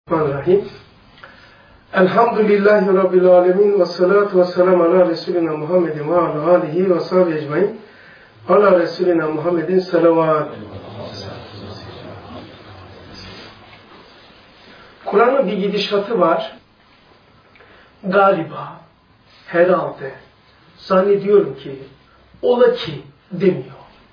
Bismillahirrahmanirrahim. Elhamdülillahi Rabbil alemin ve salatu ve selamu ala Resulina Muhammedin ve ala alihi ve sahibi ecmain. Ala Resulina Muhammedin salavat. Kur'an'ın bir gidişatı var. Galiba, herhalde, zannediyorum ki, ola ki demiyor.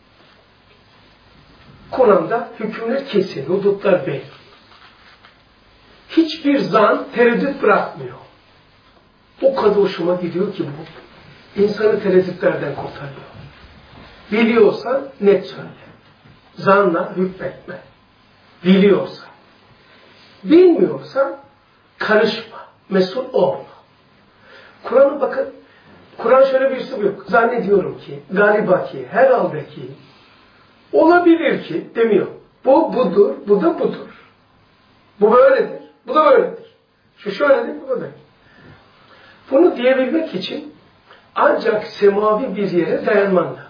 Kur'an'da hükümler kesin, hudutlar belli. Hiçbir zan, tereddüt bırakmıyor. O kadar hoşuma gidiyor ki bu. İnsanı tereddütlerden kurtarıyor. Biliyorsan net söyle. Zanla hükmetme. Biliyorsan. Bilmiyorsan karışma. Mesul olma. Kur'an'a bakın. Kur'an şöyle bir üslup yok. Zannediyorum ki, galiba ki, herhalde ki, olabilir ki demiyor. Bu budur, bu da budur. Bu böyledir. Bu da böyledir. Şu şöyledir, bu da böyledir. Bunu diyebilmek için ancak semavi bir yere dayanman lazım.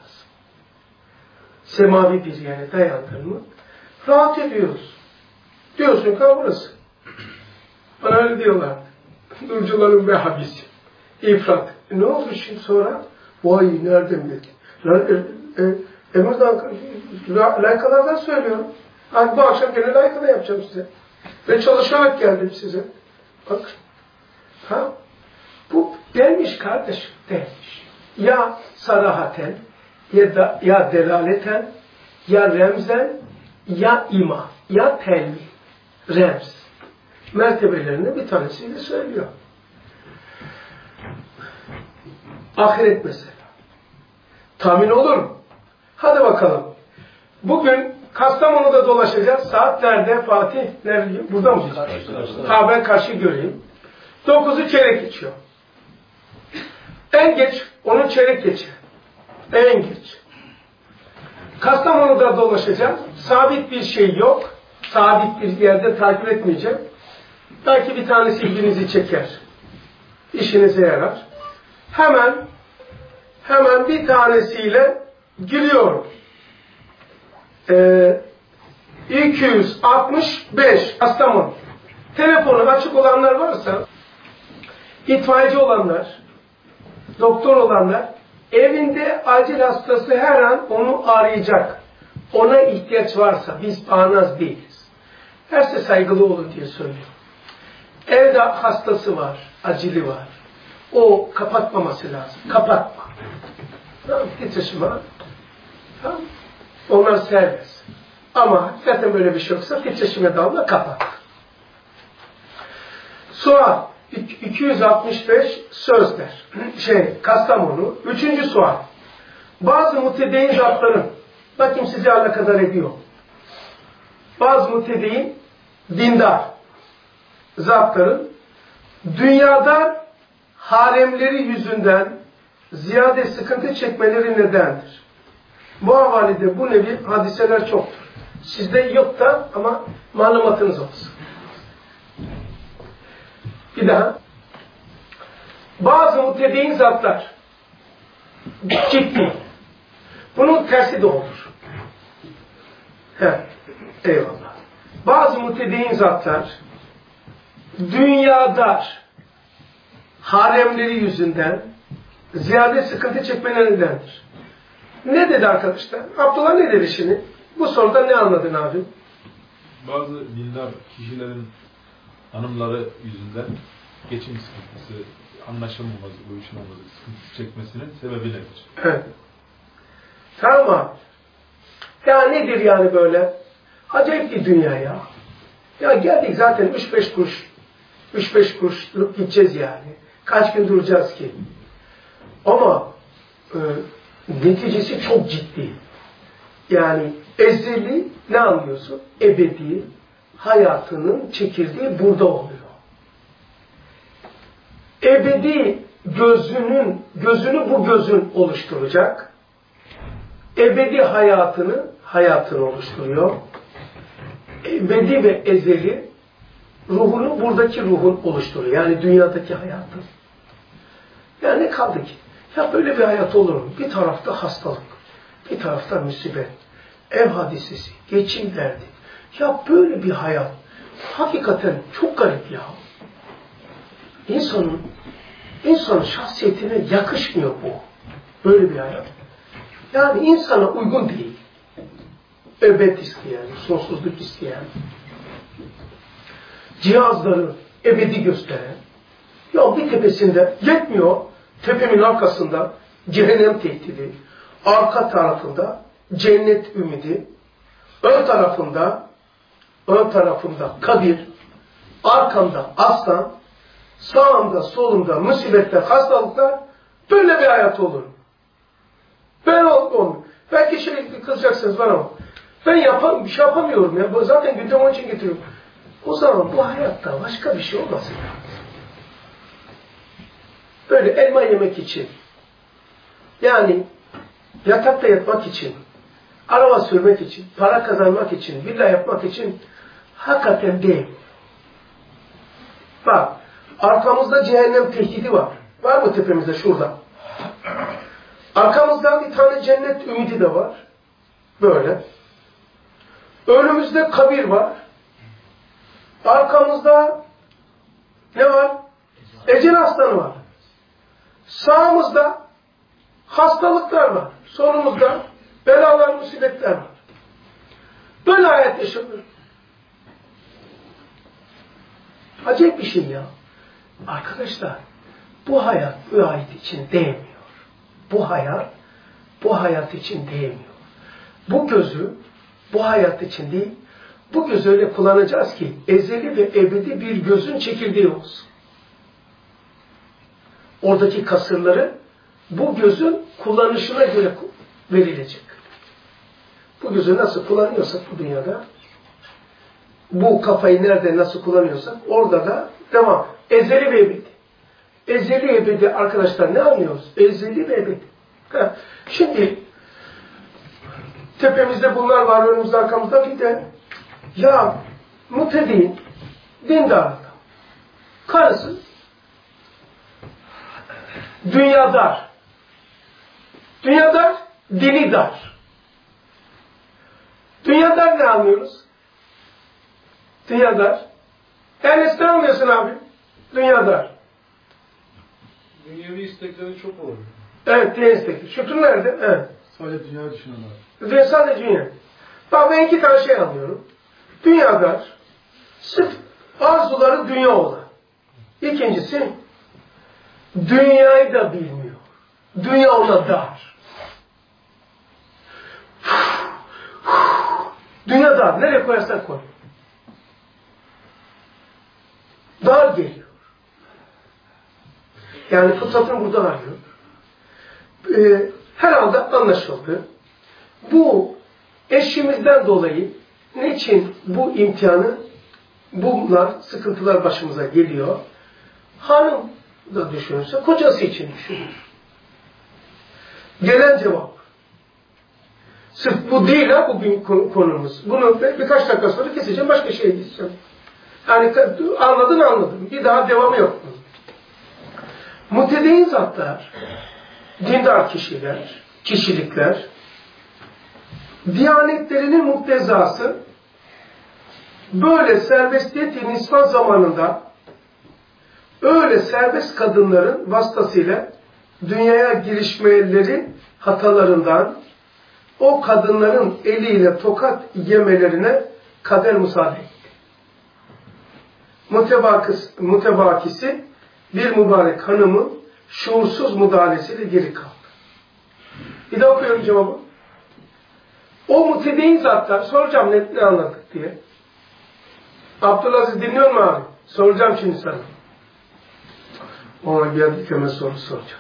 Semavi bir yere dayandın mı rahat ediyoruz. Diyorsun ki burası. Bana öyle diyorlar. Nurcuların Vehhabisi. İfrat. Ne oldu şimdi sonra? Vay nereden bildin? Emir'den layıkalardan söylüyorum. Hadi bu akşam gene layıkada yapacağım size. Ve çalışarak geldim size. Bak. Ha? Bu gelmiş kardeşim. Gelmiş. Ya sarahaten, ya delaleten, ya remzen, ya ima, ya telmi. Remz. Mertebelerinde bir tanesiyle söylüyor. Ahiret mesela. Tahmin olur mu? Hadi bakalım. Bugün Kastamonu'da dolaşacağız. Saatlerde Fatih nerede? Burada mı? Ha ben karşı göreyim. 9'u çeyrek geçiyor. En geç 10'u çeyrek geçiyor. En geç. Kastamonu'da dolaşacağım. Sabit bir şey yok. Sabit bir yerde takip etmeyeceğim. Belki bir tanesi ilginizi çeker. İşinize yarar. Hemen bir tanesiyle giriyorum. 265 Kastamonu. Telefonu açık olanlar varsa, itfaiyeci olanlar, doktor olanlar, evinde acil hastası her an onu arayacak. Ona ihtiyaç varsa, biz bağnaz değiliz. Herse saygılı olun diye söylüyorum. Evde hastası var, acili var. O kapatmaması lazım. Kapatma. Tamam, titreşime. Tamam. Onlar serbest. Ama zaten böyle bir şey yoksa titreşime dalma kapat. Sual 265 sözler. Kastamonu. 3. sual. Bazı mutedeyyin zatların, bakayım sizi alakadar ediyor. Bazı mutedeyyin dindar zatların dünyada haremleri yüzünden ziyade sıkıntı çekmeleri nedendir? Bu havalede bu nevi hadiseler çoktur. Sizde yok da ama malumatınız olsun. Bir daha. Bazı mutedeyyin zatlar ciddi. Bunun tersi de olur. Eyvallah. Bazı mutedeyyin zatlar dünyada haremleri yüzünden ziyade sıkıntı çekmelerindendir. Ne dedi arkadaşlar? Abdullah ne dedi şimdi? Bu soruda ne anladın abi? Bazı dindar kişilerin hanımları yüzünden geçim sıkıntısı, anlaşılmaması, uyuşmaması, sıkıntısı çekmesinin sebebi nedir? Evet. Tamam. Ya nedir yani böyle? Acayip bir dünya ya. Ya geldik zaten 3-5 kuruşluk gideceğiz yani. Kaç gün duracağız ki? Ama neticesi çok ciddi. Yani ezeli ne anlıyorsun? Ebedi hayatının çekirdeği burada oluyor. Ebedi gözünü bu gözün oluşturacak. Ebedi hayatını oluşturuyor. Ebedi ve ezeli ruhunu buradaki ruhun oluşturuyor. Yani dünyadaki hayatın. Yani ne kaldı ki? Ya böyle bir hayat olur mu? Bir tarafta hastalık, bir tarafta musibet, ev hadisesi, geçim derdi. Ya böyle bir hayat hakikaten çok garip ya. İnsanın şahsiyetine yakışmıyor bu. Böyle bir hayat. Yani insana uygun değil. Ebed isteyen, sonsuzluk isteyen, cihazları ebedi gösteren, ya bir tepesinde yetmiyor, tepemin arkasında cehennem tehdidi, arka tarafında cennet ümidi, ön tarafında kabir, arkamda aslan, sağımda solumda musibetler, hastalıklar, böyle bir hayat olur. Ben onu. Belki şey kızacaksınız bana ama ben bir şey yapamıyorum ya. Zaten gündem onun için getiriyorum. O zaman bu hayatta başka bir şey olmasın. Böyle elma yemek için, yani yatakta yatmak için, araba sürmek için, para kazanmak için, villa yapmak için hakikaten değil. Bak, arkamızda cehennem tehdidi var. Var mı tepemizde şurada? Arkamızda bir tane cennet ümidi de var. Böyle. Önümüzde kabir var. Arkamızda ne var? Ecel aslanı var. Sağımızda hastalıklar var. Solumuzda belalar, musibetler var. Böyle hayat yaşanır. Acayip bir şey ya. Arkadaşlar, bu hayat için değmiyor. Bu hayat için değmiyor. Bu gözü bu hayat için değil, bu gözü öyle kullanacağız ki ezeli ve ebedi bir gözün çekirdeği olsun. Oradaki kasırları bu gözün kullanışına göre verilecek. Bu gözü nasıl kullanıyorsak bu dünyada, bu kafayı nerede nasıl kullanıyorsak orada da devam. Ezeli ve ebedi. Ezeli ebedi arkadaşlar ne anlıyoruz? Ezeli ve ebedi. Şimdi tepemizde bunlar var, önümüzde arkamızda bir de ya mutedin, dindar adam. Karısı dünyadar. Dünyadar, dini dar. Dünyadar ne anlıyoruz? Dünyadar. Enes ne anlıyorsun abi? Dünyadar. Dünyevi istekleri çok olur. Evet, dünya istekleri. Şükrü nerede? Evet. Sadece dünya düşünüyorlar. Sadece dünya. Bak ben iki tane şey anlıyorum. Dünyadar, sırf arzuları dünya olan. İkincisi, dünyayı da bilmiyor. Dünya ona dar. Dünya dar. Nereye koyarsan koy. Dar geliyor. Yani fıtratını burada arıyor. Herhalde anlaşıldı. Bu eşimizden dolayı niçin bu imtihanı, bunlar, sıkıntılar başımıza geliyor? Hanım da düşünürse kocası için düşünür. Gelen cevap. Sırf bu değil ha bugün konumuz. Bunu birkaç dakika sonra keseceğim, başka şeye gideceğim. Yani anladın. Bir daha devamı yok. Mutedeyin zatlar, dindar kişilikler, diyanetlerinin muktezası, böyle serbestiyet-i nisvan zamanında öyle serbest kadınların vasıtasıyla dünyaya girişmeleri hatalarından o kadınların eliyle tokat yemelerine kader müsaade etti. Mutebakisi bir mübarek hanımın şuursuz müdahalesiyle geri kaldı. Bir daha okuyorum cevabı. O mutedeyin zatlar, soracağım ne anladık diye. Abdülaziz dinliyor mu abi? Soracağım şimdi sana. Ona bir kömür soru soracağım.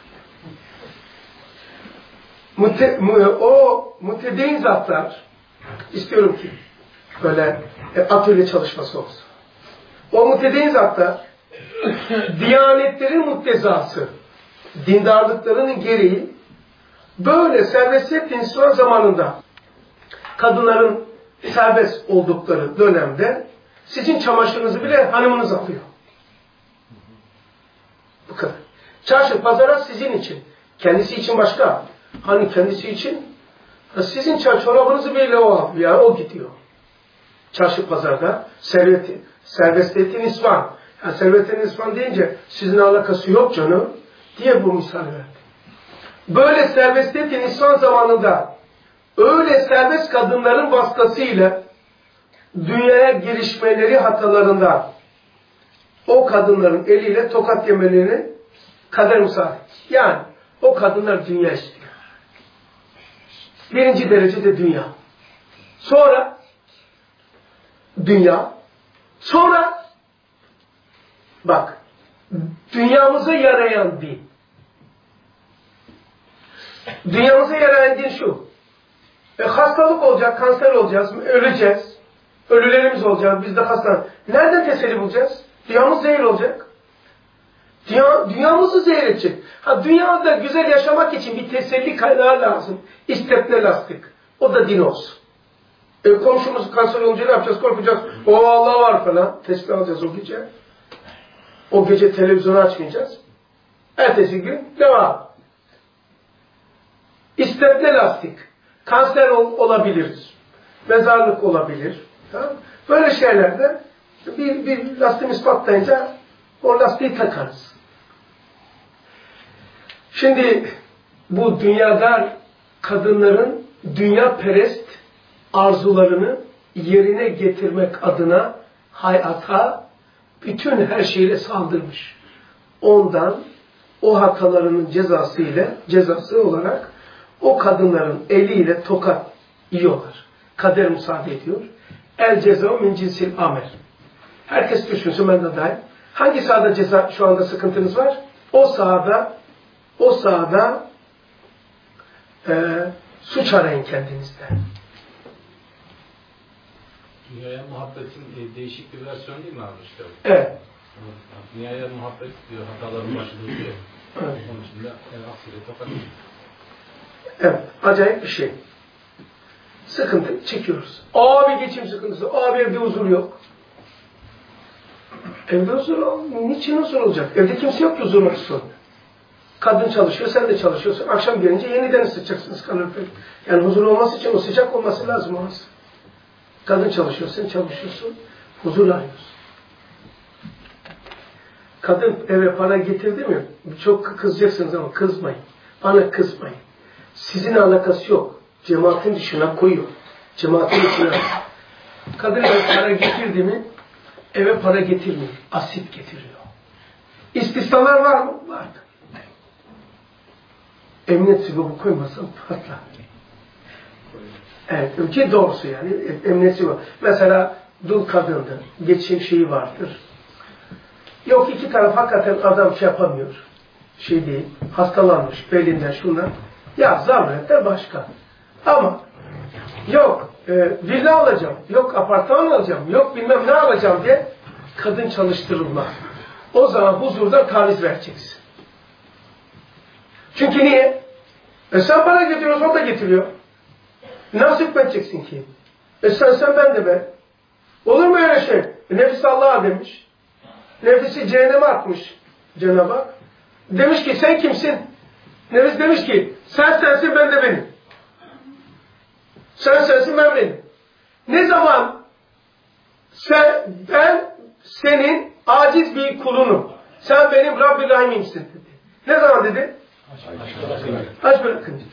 O mutedeyin zatlar, istiyorum ki böyle atölye çalışması olsun. O mutedeyin zatlar, diyanetlerin muktezası, dindarlıklarının gereği, böyle serbestiyet insan zamanında kadınların serbest oldukları dönemde sizin çamaşırınızı bile hanımınız alıyor. Bu kadar. Çarşı, pazara sizin için. Kendisi için başka. Hani kendisi için sizin çorabınızı bile o alıyor. O gidiyor. Çarşı, pazarda Serbestiyeti nisvan. Yani serbestiyeti nisvan deyince sizin alakası yok canım diye bu misal verdi. Böyle serbestiyeti nisvan zamanında öyle serbest kadınların vasıtasıyla dünyaya girişmeleri hatalarından o kadınların eliyle tokat yemelerini kader müsaade. Yani o kadınlar dünya istiyor. Birinci derecede dünya. Sonra dünya. Sonra bak dünyamıza yarayan din. Dünyamıza yarayan din şu. Hastalık olacak, kanser olacağız, öleceğiz. Ölülerimiz olacak, biz de hastalanacağız. Nereden teselli bulacağız? Dünyamız zehir olacak. Dünyamızı zehir edecek. Dünyada güzel yaşamak için bir teselli kaynağı lazım. İstepne lastik. O da din olsun. Komşumuz kanser olunca ne yapacağız? Korkacağız. O Allah var falan. Tesbih alacağız o gece. O gece televizyonu açmayacağız. Ertesi gün devam. İstepne lastik. Kanser olabilir. Mezarlık olabilir. Tamam. Böyle şeylerde bir lastiğimiz patlayınca o lastiği takarız. Şimdi bu dünyada kadınların dünya perest arzularını yerine getirmek adına hayata bütün her şeyle saldırmış. Ondan o hatalarının cezası olarak o kadınların eliyle tokat yiyorlar. Kader müsaade ediyor. El cezao min cinsil amel. Herkes düşünsün, ben de dahil. Hangi sahada ceza şu anda sıkıntınız var? O sahada suç arayın kendinizde. Dünyaya muhabbetin değişik bir versiyonu değil mi abi işte? Evet. Dünyaya muhabbet diyor, hataların başlığı diyor. Evet. Onun için de aksine tokat. Evet, acayip bir şey. Sıkıntı çekiyoruz. Abi geçim sıkıntısı, abi evde huzur yok. Evde huzur niçin huzur olacak? Evde kimse yok ki huzur olsun. Kadın çalışıyor, sen de çalışıyorsun. Akşam gelince yeniden ısıtacaksınız kalorifer. Yani huzur olması için o sıcak olması lazım orası. Kadın çalışıyor, sen çalışıyorsun. Huzur arıyorsun. Kadın eve para getirdi mi? Çok kızacaksınız ama kızmayın. Bana kızmayın. Sizin alakası yok. Cemaatin dışına koyuyor. Cemaatin dışına. Kadın eve para getirdi mi? Eve para getirmiyor. Asit getiriyor. İstisnalar var mı? Var. Emniyet sigortu koymasam patlar. Evet, ülke doğrusu yani. Emniyet sigortu. Mesela dul kadındır. Geçim şeyi vardır. Yok iki taraf hakikaten adam şey yapamıyor. Şey değil. Hastalanmış. Belinden şunlar. Ya zaruretler başka. Ama yok villa alacağım. Yok apartman alacağım. Yok bilmem ne alacağım diye kadın çalıştırılmaz. O zaman huzurdan taviz vereceksin. Çünkü niye? Sen bana getiriyorsun, o da getiriyor. Nasıl hükmedeceksin ki? Sen ben de be. Olur mu öyle şey? Nefis Allah'a demiş. Nefisi cehenneme atmış Cenab-ı Hak. Demiş ki sen kimsin? Nefis demiş ki sen sensin, ben de benim. Sen sensin, ben benim. Ne zaman ben senin aciz bir kulunum. Sen benim Rabb-i Rahim'imsin dedi. Ne zaman dedi? Aç bırakınca.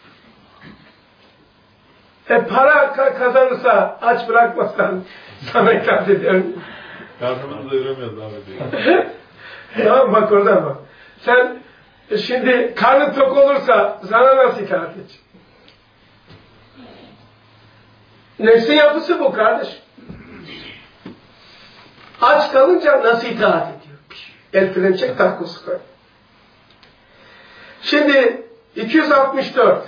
Para kazanırsa aç bırakmazsan sana itaat ediyorum. Karnımızı doyuramıyoruz abi diyor. Tamam, bak oradan bak. Sen şimdi karnın tok olursa sana nasıl itaat edecek? Nefsin yapısı bu kardeş. Aç kalınca nasıl itaat ediyor? El freni çek, takkosu koy. Şimdi 264.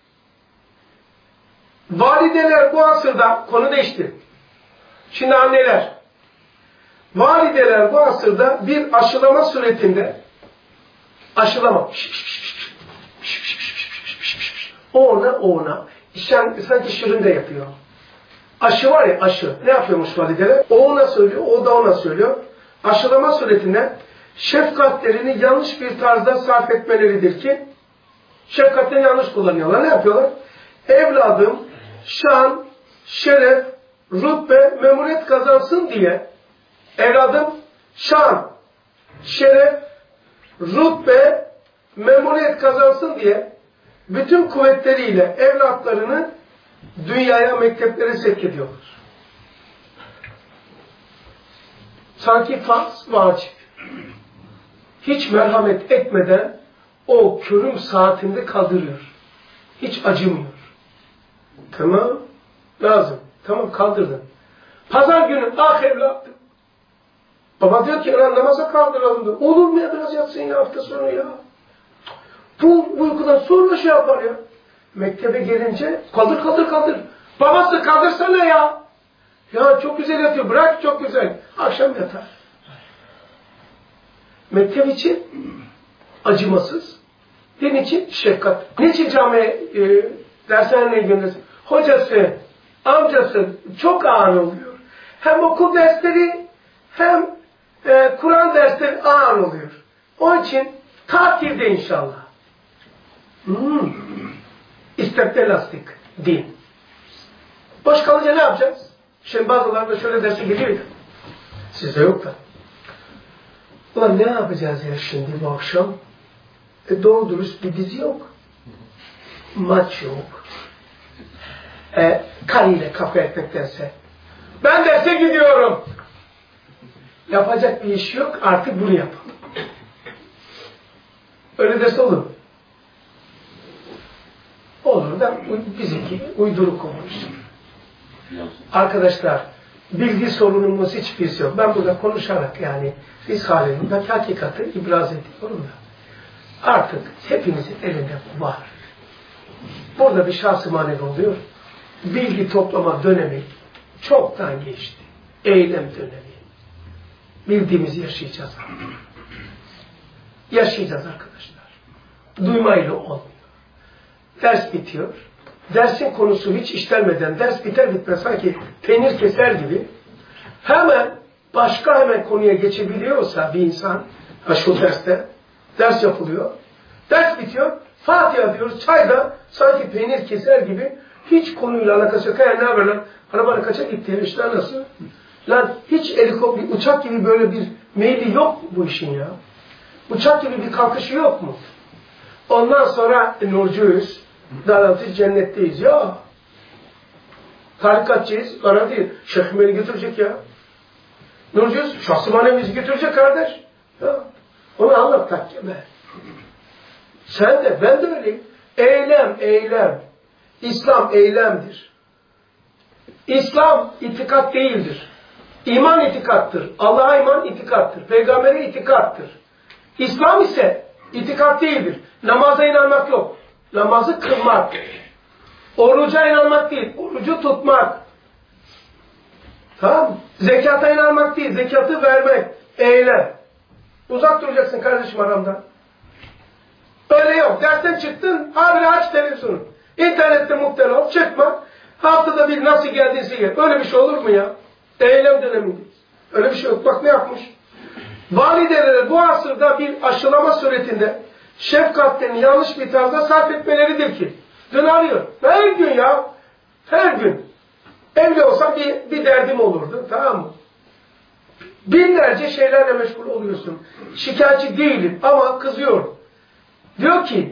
Valideler bu asırda, konu değişti. Şimdi anneler. Valideler bu asırda bir aşılama suretinde aşılama. O ona. Sanki şırınga yapıyor. Aşı var ya, aşı. Ne yapıyormuş valideler? O ona söylüyor, o da ona söylüyor. Aşılama suretinde şefkatlerini yanlış bir tarzda sarf etmeleridir ki şefkatlerini yanlış kullanıyorlar. Ne yapıyorlar? Evladım şan, şeref, rütbe, memuriyet kazansın diye Evladım şan, şeref, rütbe, memuriyet kazansın diye bütün kuvvetleriyle evlatlarını dünyaya, mekteplere sevk ediyorlar. Sanki farz, vacip. Hiç merhamet etmeden o körüm saatinde kaldırıyor. Hiç acımıyor. Tamam, lazım. Tamam, kaldırdın. Pazar günü, evladım. Baba diyor ki, namaza kaldıralım diyor. Olur mu ya, biraz yatsın ya hafta sonu ya. Bu uykudan sonra şey yapar ya. Mektebe gelince, kaldır. Babası kaldırsana ya. Ya çok güzel yatıyor, bırak çok güzel. Akşam yatar. Mektep için acımasız. Din için şefkat. Niçin camiye dershaneye göndersin? Hocası, amcası çok ağır oluyor. Hem okul dersleri hem Kur'an dersleri ağır oluyor. Onun için tatilde inşallah. İstekte lastik, din. Boş kalınca ne yapacağız? Şimdi bazılarında şöyle derse geliyor ya. Sizde yok da. Ulan ne yapacağız ya şimdi bu akşam? Doğru dürüst bir dizi yok. Maç yok. Karıyla kafa etmektense. Ben derse gidiyorum. Yapacak bir iş yok. Artık bunu yapalım. Öyle derse olur mu? Olur da bizimki uyduruk olmuş. Arkadaşlar, bilgi sorunumuz hiçbirisi yok. Ben burada konuşarak yani biz halimdeki hakikati ibraz ediyorum da. Artık hepimizin elinde var. Burada bir şahs-ı manevi oluyor. Bilgi toplama dönemi çoktan geçti. Eylem dönemi. Bildiğimizi yaşayacağız. Yaşayacağız arkadaşlar. Duymayla olmuyor. Ders bitiyor. Dersin konusu hiç işlenmeden, ders biter bitmez sanki peynir keser gibi hemen başka konuya geçebiliyorsa bir insan, şu derste ders yapılıyor. Ders bitiyor. Fatiha diyoruz. Çayda sanki peynir keser gibi hiç konuyla alakası yok. Ne haber lan? Arabanın kaça gitti? İşler nasıl? Lan hiç helikopter, uçak gibi böyle bir meyli yok mu bu işin ya? Uçak gibi bir kalkışı yok mu? Ondan sonra nurcuyuz. Daraltı cennetteyiz ya. Tarikatçıyız. Bana değil. Şeyhim beni götürecek ya. Nurcuyuz. Şahsı manevimizi götürecek kardeş. Ya. Onu anlat takkeme. Sen de, ben de öyleyim. Eylem. İslam eylemdir. İslam itikat değildir. İman itikattır. Allah'a iman itikattır. Peygamber'e itikattır. İslam ise itikat değildir. Namaza inanmak yok. Namazı kılmak. Oruca inanmak değil. Orucu tutmak. Tamam mı? Zekata inanmak değil. Zekatı vermek. Eylem. Uzak duracaksın kardeşim aramdan. Öyle yok. Dersten çıktın. Abi aç televizyonu. İnternette muhtemelen ol. Çıkma. Haftada bir nasıl geldiyse gel. Öyle bir şey olur mu ya? Eylem dönemindeyiz. Öyle bir şey yok. Bak ne yapmış? Valideleri bu asırda bir aşılama suretinde şefkatlerini yanlış bir tarzda sarf etmeleridir ki. Dün arıyor. Her gün ya. Her gün. Evli olsam bir derdim olurdu. Tamam mı? Binlerce şeylerle meşgul oluyorsun. Şikayetçi değilim ama kızıyorum. Diyor ki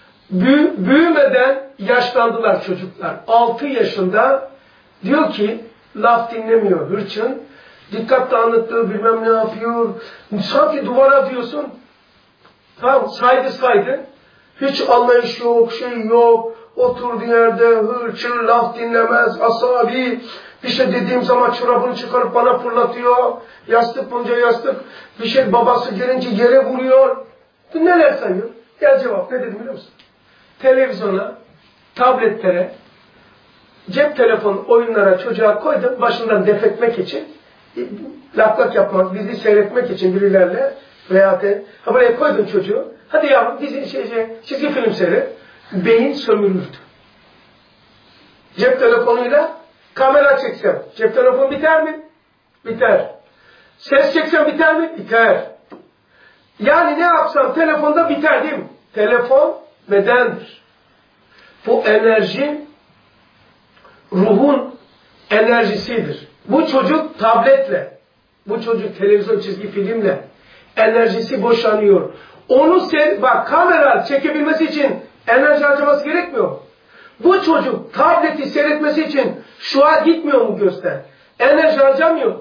büyümeden yaşlandılar çocuklar. 6 yaşında diyor ki laf dinlemiyor hırçın. Dikkat dağınıklığı bilmem ne yapıyor. Sanki duvara diyorsun. Tamam saydı. Hiç anlayış yok, şey yok. Oturduğu yerde hırçın, laf dinlemez, asabi. Bir şey dediğim zaman çorabını çıkarıp bana fırlatıyor. Yastık bunca yastık. Bir şey babası gelince yere vuruyor. Neler sayıyor? Gel cevap. Ne dedim biliyor musun? Televizyona, tabletlere, cep telefonu oyunlara çocuğa koydum. Başından def etmek için. Lak yapmak, dizi seyretmek için birilerle veya buraya koydun çocuğu. Hadi yavrum dizi çizgi film seyret. Beyin sömürüldü. Cep telefonuyla kamera çeksem. Cep telefonu biter mi? Biter. Ses çeksem biter mi? Biter. Yani ne yapsam telefonda biter değil mi? Telefon bedendir. Bu enerji ruhun enerjisidir. Bu çocuk tabletle, Bu çocuk televizyon çizgi filmle enerjisi boşanıyor. Onu bak, kamera çekebilmesi için enerji harcaması gerekmiyor mu? Bu çocuk tableti seyretmesi için şu an gitmiyor mu gözden? Enerji harcamıyor.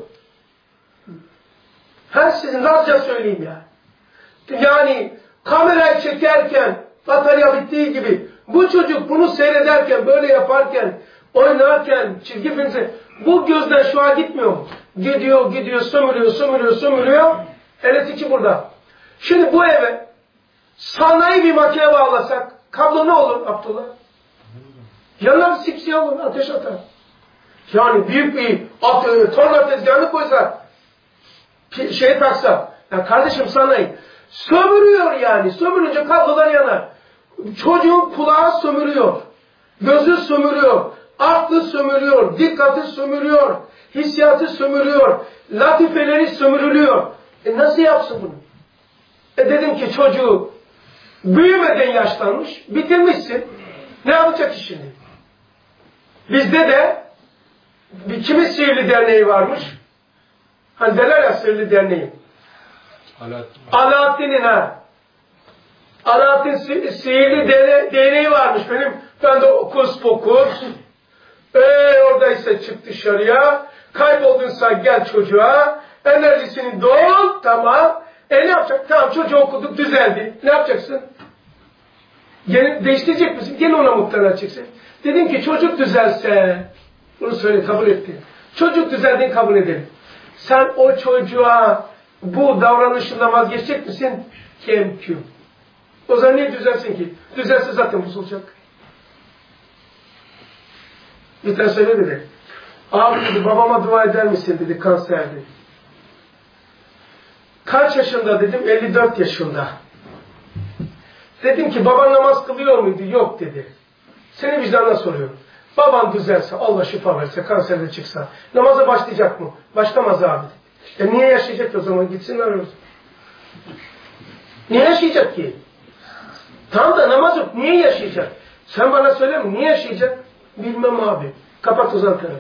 Sizin rahatça söyleyeyim ya. Yani kamerayı çekerken batarya bittiği gibi bu çocuk bunu seyrederken, böyle yaparken, oynarken, çizgi filmse bu gözden şu an gitmiyor mu? Gidiyor, sömürüyor. Elektrikçi burada. Şimdi bu eve sanayi bir makine bağlasak kablo ne olur Abdullah? Yanlar sipsiyah olur, ateş atar. Yani büyük bir torna tezgahını koysa, taksa, ya kardeşim sanayi sömürüyor yani. Sömürünce kablolar yanar. Çocuğun kulağı sömürüyor. Gözü sömürüyor. Aklı sömürüyor. Dikkati sömürüyor. Hissiyatı sömürüyor. Latifeleri sömürülüyor. Nasıl yapsın bunu? Dedim ki çocuğu büyümeden yaşlanmış, bitirmişsin. Ne yapacak ki şimdi? Bizde de kimin Sihirli Derneği varmış? Hani derler ya Sihirli Derneği. Alaaddin'in Alaaddin Sihirli Derneği varmış benim. Ben de okus pokus. Oradaysa çık dışarıya. Kayboldunsa gel çocuğa. Enerjisini dol. Tamam. Ne yapacak? Tamam, çocuğu okuduk, düzeldi. Ne yapacaksın? Gene değiştirecek misin? Gene ona muhtar edeceksin. Dedim ki çocuk düzelse, bunu söyle, kabul etti. Çocuk düzeldiğini kabul edelim. Sen o çocuğa bu davranışından vazgeçecek misin? Kemküm. O zaman niye düzelsin ki? Düzelse zaten bozulacak. Bir tane söyle dedi. Abi dedi, babama dua eder misin dedi, kanserdi. Kaç yaşında dedim, 54 yaşında. Dedim ki baban namaz kılıyor muydu? Yok dedi. Seni vicdanına soruyorum. Baban düzelse, Allah şifa verse, kanserden çıksa, namaza başlayacak mı? Başlamaz abi. Niye yaşayacak o zaman? Gitsinler o zaman. Niye yaşayacak ki? Tam da namaz yok. Niye yaşayacak? Sen bana söyle mi? Niye yaşayacak? Bilmem abi. Kapat uzan tarafı.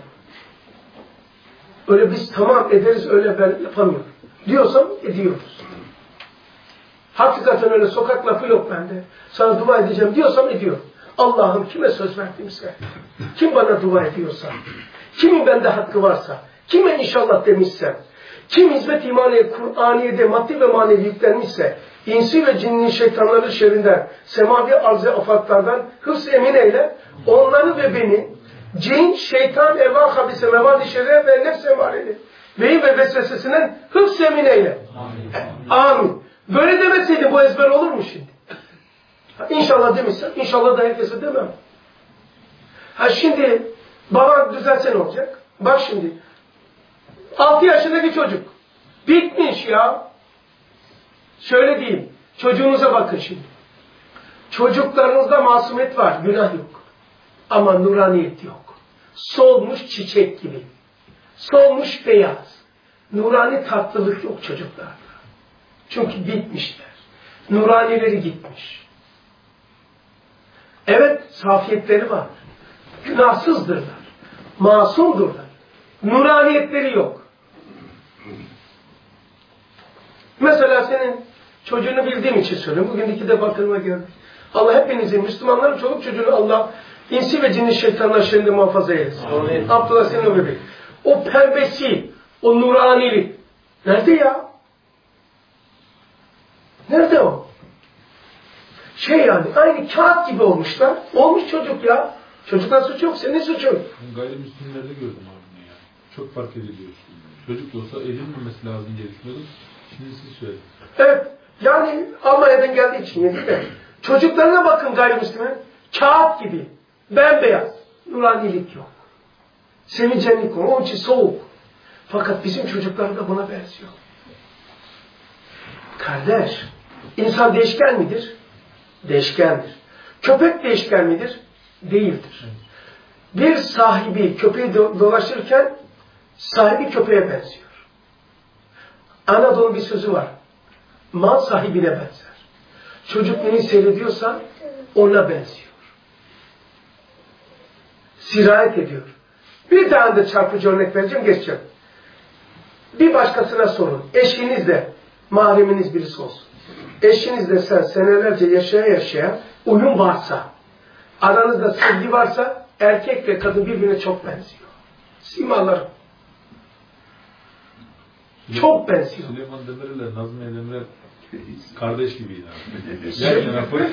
Öyle biz tamam ederiz, öyle ben yapamıyorum. Diyorsam ediyoruz. Hakikaten öyle sokak lafı yok bende. Sana dua edeceğim diyorsam ediyorum. Allah'ım kime söz verdimse, kim bana dua ediyorsa, kimin bende hakkı varsa, kime inşallah demişsem, kim hizmet imaniye, Kur'aniye'de maddi ve manevi yüklenmişse, insi ve cinni şeytanların şerrinden, semavi arz-ı afatlardan hıfz-ı emin eyle, onları ve beni, cin, şeytan, evvâ habise, mevâd-i şerre ve nefs emareli, beyin ve vesvesesinden hıfz-ı emin eyle. Amin. Böyle demeseydi bu ezber olur mu şimdi? İnşallah demişsem, inşallah da herkese demem. Şimdi baban düzelse ne olacak? Bak şimdi, 6 yaşındaki çocuk, bitmiş ya. Şöyle diyeyim, çocuğunuza bakın şimdi. Çocuklarınızda masumiyet var, günah yok. Ama nuraniyet yok. Solmuş çiçek gibi. Solmuş beyaz. Nurani tatlılık yok çocuklarda. Çünkü bitmişler. Nuranileri gitmiş. Evet, safiyetleri var. Günahsızdırlar. Masumdurlar. Nuraniyetleri yok. Mesela senin çocuğunu bildiğim için söylüyorum. Bugün 2 defa aklıma geldi. Allah hepinizin, Müslümanların çoluk çocuğunu Allah insi ve cinni şeytanlar şerrinden muhafaza eylesin. Abdullah senin o bebek. O pembesi, o nuranilik. Nerede ya? Nerede o? Yani aynı kağıt gibi olmuşlar. Olmuş çocuk ya. Çocuklar suçu yok. Senin suçun. Ben gayrimüslimlerde gördüm abi bunu ya. Çok fark ediliyor. Çocuk da olsa edilmemesi lazım diye düşünüyordum. Şimdi siz söyleyin. Evet. Yani Almanya'dan geldiği için değil mi? Çocuklarına bakın gayrimüslimin. Kağıt gibi. Bembeyaz. Nuranilik yok. Sevincenlik yok. Onun için soğuk. Fakat bizim çocuklar da buna benziyor. Kardeş, insan değişken midir? Değişkendir. Köpek değişken midir? Değildir. Bir sahibi köpeği dolaşırken sahibi köpeğe benziyor. Anadolu bir sözü var. Mal sahibine benzer. Çocuk neyi seyrediyorsa ona benziyor. Sirayet ediyor. Bir tane de çarpıcı örnek vereceğim, geçeceğim. Bir başkasına sorun. Eşinizle mahreminiz birisi olsun. Eşinizle sen senelerce yaşaya uyum varsa, aranızda sevgi varsa erkek ve kadın birbirine çok benziyor. Simalarım. Çok benziyor. Süleyman Demirel ile Nazmiye Demirel kardeş gibiydi abi. Yan yana koy.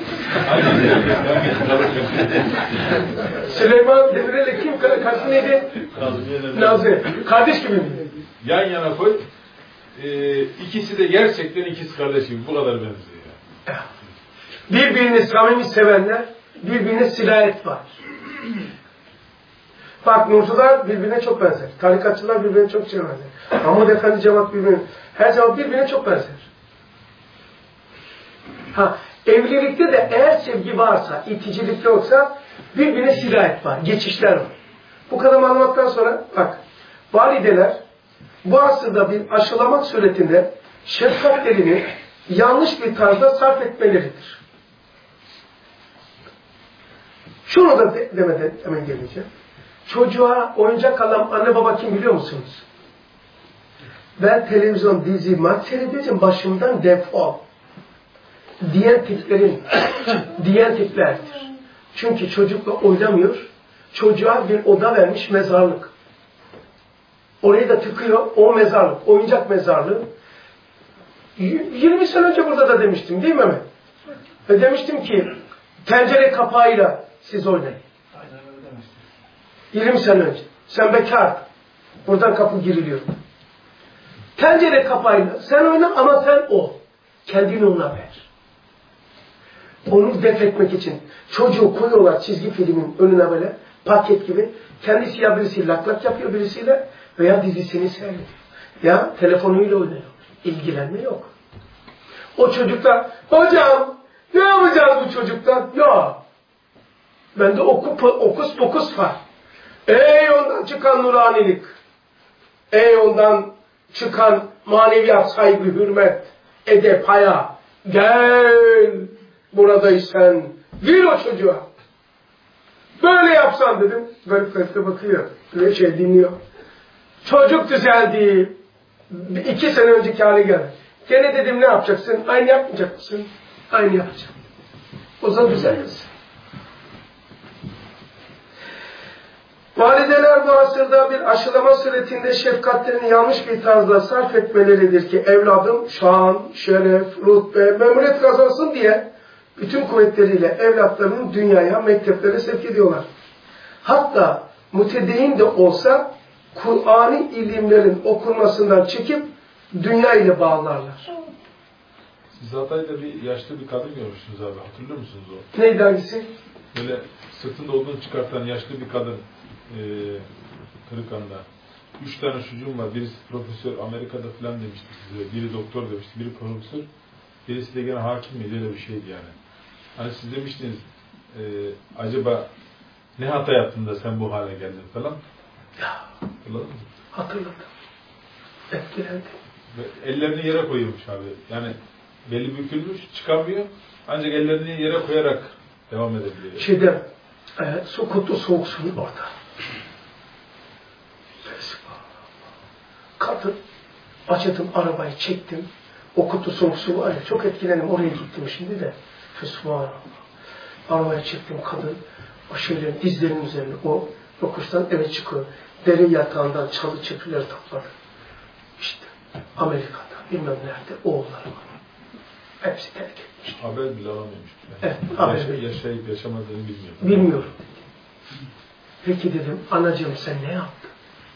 Süleyman Demirel'le kim kardeşi neydi? Nazmiye. Kardeş gibi mi? Yan yana koy. İkisi de gerçekten ikisi kardeş gibi. Bu kadar benziyor. Yani. Birbirini samimi sevenler, birbirine sirayet var. Bak Nurcular birbirine çok benzer. Tarikatçılar birbirine çok benzer. Mahmud Efendi cemaat birbirine, her cemaat birbirine çok benzer. Evlilikte de eğer sevgi varsa, iticilik yoksa birbirine sirayet var, geçişler var. Bu kadar malumattan sonra bak, valideler bu asırda bir aşılamak suretinde şefkatlerini yanlış bir tarzda sarf etmeleridir. Şunu da demeden hemen geleceğim. Çocuğa oyuncak alan anne baba kim biliyor musunuz? Ben televizyon, dizi, maç seyredeceğim başımdan defol diyen tiplerdir. Çünkü çocukla oynamıyor. Çocuğa bir oda vermiş mezarlık. Orayı da tıkıyor. O mezarlık. Oyuncak mezarlığı. 20 sene önce burada da demiştim değil mi Mehmet? Ve demiştim ki tencere kapağıyla siz oynayın. 20 sene önce. Sen bekardın. Buradan kapı giriliyor. Tencere kapağıyla sen oyna ama sen o. Kendini ona ver. Onu def etmek için çocuğu koyuyorlar çizgi filmin önüne böyle paket gibi. Kendisi ya birisi lak yapıyor birisiyle veya dizisini seyrediyor. Ya telefonuyla oynuyor. İlgilenme yok. O çocuklar, hocam ne yapacağız bu çocuktan? Ya bende okus pokus var. Ey ondan çıkan nuranilik. Ey ondan çıkan maneviyat, saygı, hürmet, edep, haya. Gel buradaysan. Gir o çocuğa. Böyle yapsan dedim. Böyle bakıyor. Böyle dinliyor. Çocuk düzeldi. 2 sene önceki hale geldi. Gene dedim ne yapacaksın? Aynı yapmayacak mısın? Aynı yapacağım. O zaman düzelirsin. Valideler bu asırda bir aşılama suretinde şefkatlerini yanlış bir tarzda sarf etmeleridir ki evladım şan, şeref, rütbe, memuriyet kazansın diye bütün kuvvetleriyle evlatlarını dünyaya, mekteplere sevk ediyorlar. Hatta mütedeyyin de olsa Kur'an'ı ilimlerin okunmasından çekip dünya ile bağlarlar. Siz Hatay'da bir yaşlı bir kadın görmüşsünüz abi. Hatırlıyor musunuz o? Neydi hangisi? Böyle sırtında odun çıkartan yaşlı bir kadın. Kırıkan'da. 3 tane çocuğum var. Birisi profesör Amerika'da falan demişti size. Biri doktor demişti. Biri profesör. Birisi de gene hakim miydi? Öyle bir şeydi yani. Hani siz demiştiniz acaba ne hata yaptın da sen bu hale geldin falan. Ya. Hatırladın mı? Hatırladım. Etkilendi. Ve ellerini yere koyuyormuş abi. Yani belli bükülmüş, çıkamıyor. Ancak ellerini yere koyarak devam edebiliyor. Su kutu soğuk suyun orada. Kadın, açtım arabayı çektim. O kutu soğuk su var ya, çok etkilendim. Oraya gittim şimdi de. Fesubhanallah. Arabayı çektim kadın. O şeylerin dizlerinin üzerine o yokuştan eve çıkıyor. Dere yatağından çalı çöpüleri topladı. İşte Amerika'da bilmem nerede oğulları var. Hepsi terk etmiş. Haber bile alamıyormuş. Evet, yaşayıp yaşamadığını bilmiyor. Bilmiyorum. Peki dedim, anacığım sen ne yaptın?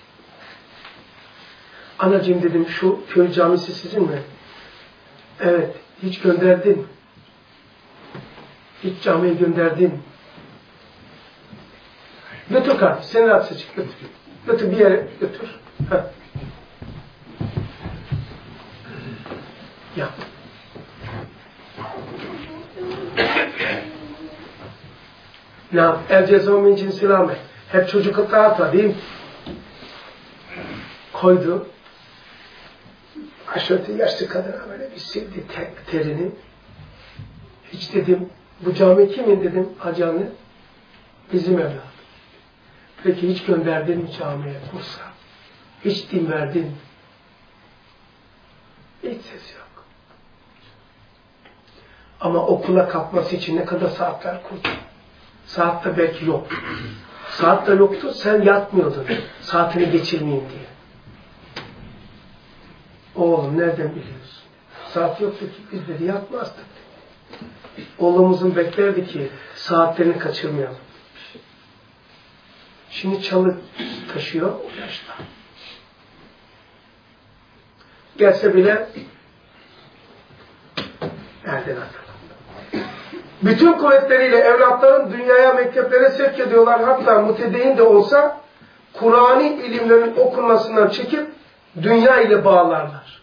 Anacığım dedim, şu köy camisi sizin mi? Evet, hiç gönderdin. Hiç camiye gönderdin. Götür kardeş, seni rahatsız edecek, götür. Götür bir yere götür. Heh. Ya. Ne yap? El cezâ min cinsil amel. Hep çocuklukta hata değil mi? Koydu. Aşırı yaşlı kadına böyle bir sildi terini. Hiç dedim, bu cami kimin dedim, Hacı anne? Bizim evladım. Peki hiç gönderdin mi camiye, kursa? Hiç din verdin? kimsesi yok. Ama okula kalkması için ne kadar saatler kurdu. Saat de belki yok. Saat de yoktu, sen yatmıyordun. Saatini geçirmeyeyim diye. Oğlum nereden biliyorsun? Saat yoktu ki biz dedi yatmazdık. Oğlumuzun beklerdi ki saatlerini kaçırmayalım. Şimdi çalı taşıyor o yaşta. Gelse bile nereden atalım? Bütün kuvvetleriyle evlatların dünyaya, mekteplere sevk ediyorlar. Hatta mütedeyyin de olsa Kur'an'ı ilimlerin okunmasından çekip dünya ile bağlarlar.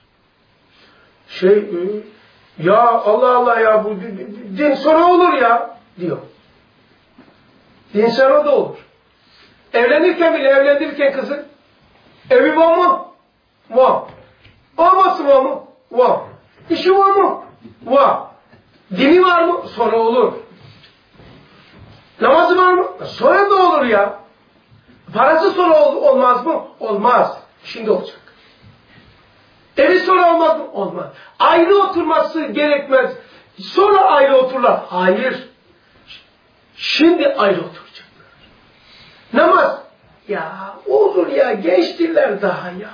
Ya Allah Allah ya bu din sonra olur ya diyor. Din sonra da olur. Evlenirken bile evlendirirken kızı evi var mı? Var. Arabası var mı? Var. İşi var mı? Var. Dini var mı? Sonra olur. Namazı var mı? Sonra da olur ya. Parası sonra olmaz mı? Olmaz. Şimdi olacak. Evi sonra olmaz mı? Olmaz. Ayrı oturması gerekmez. Sonra ayrı otururlar. Hayır. Şimdi ayrı oturacaklar. Namaz. Ya olur ya. Gençtiler daha ya.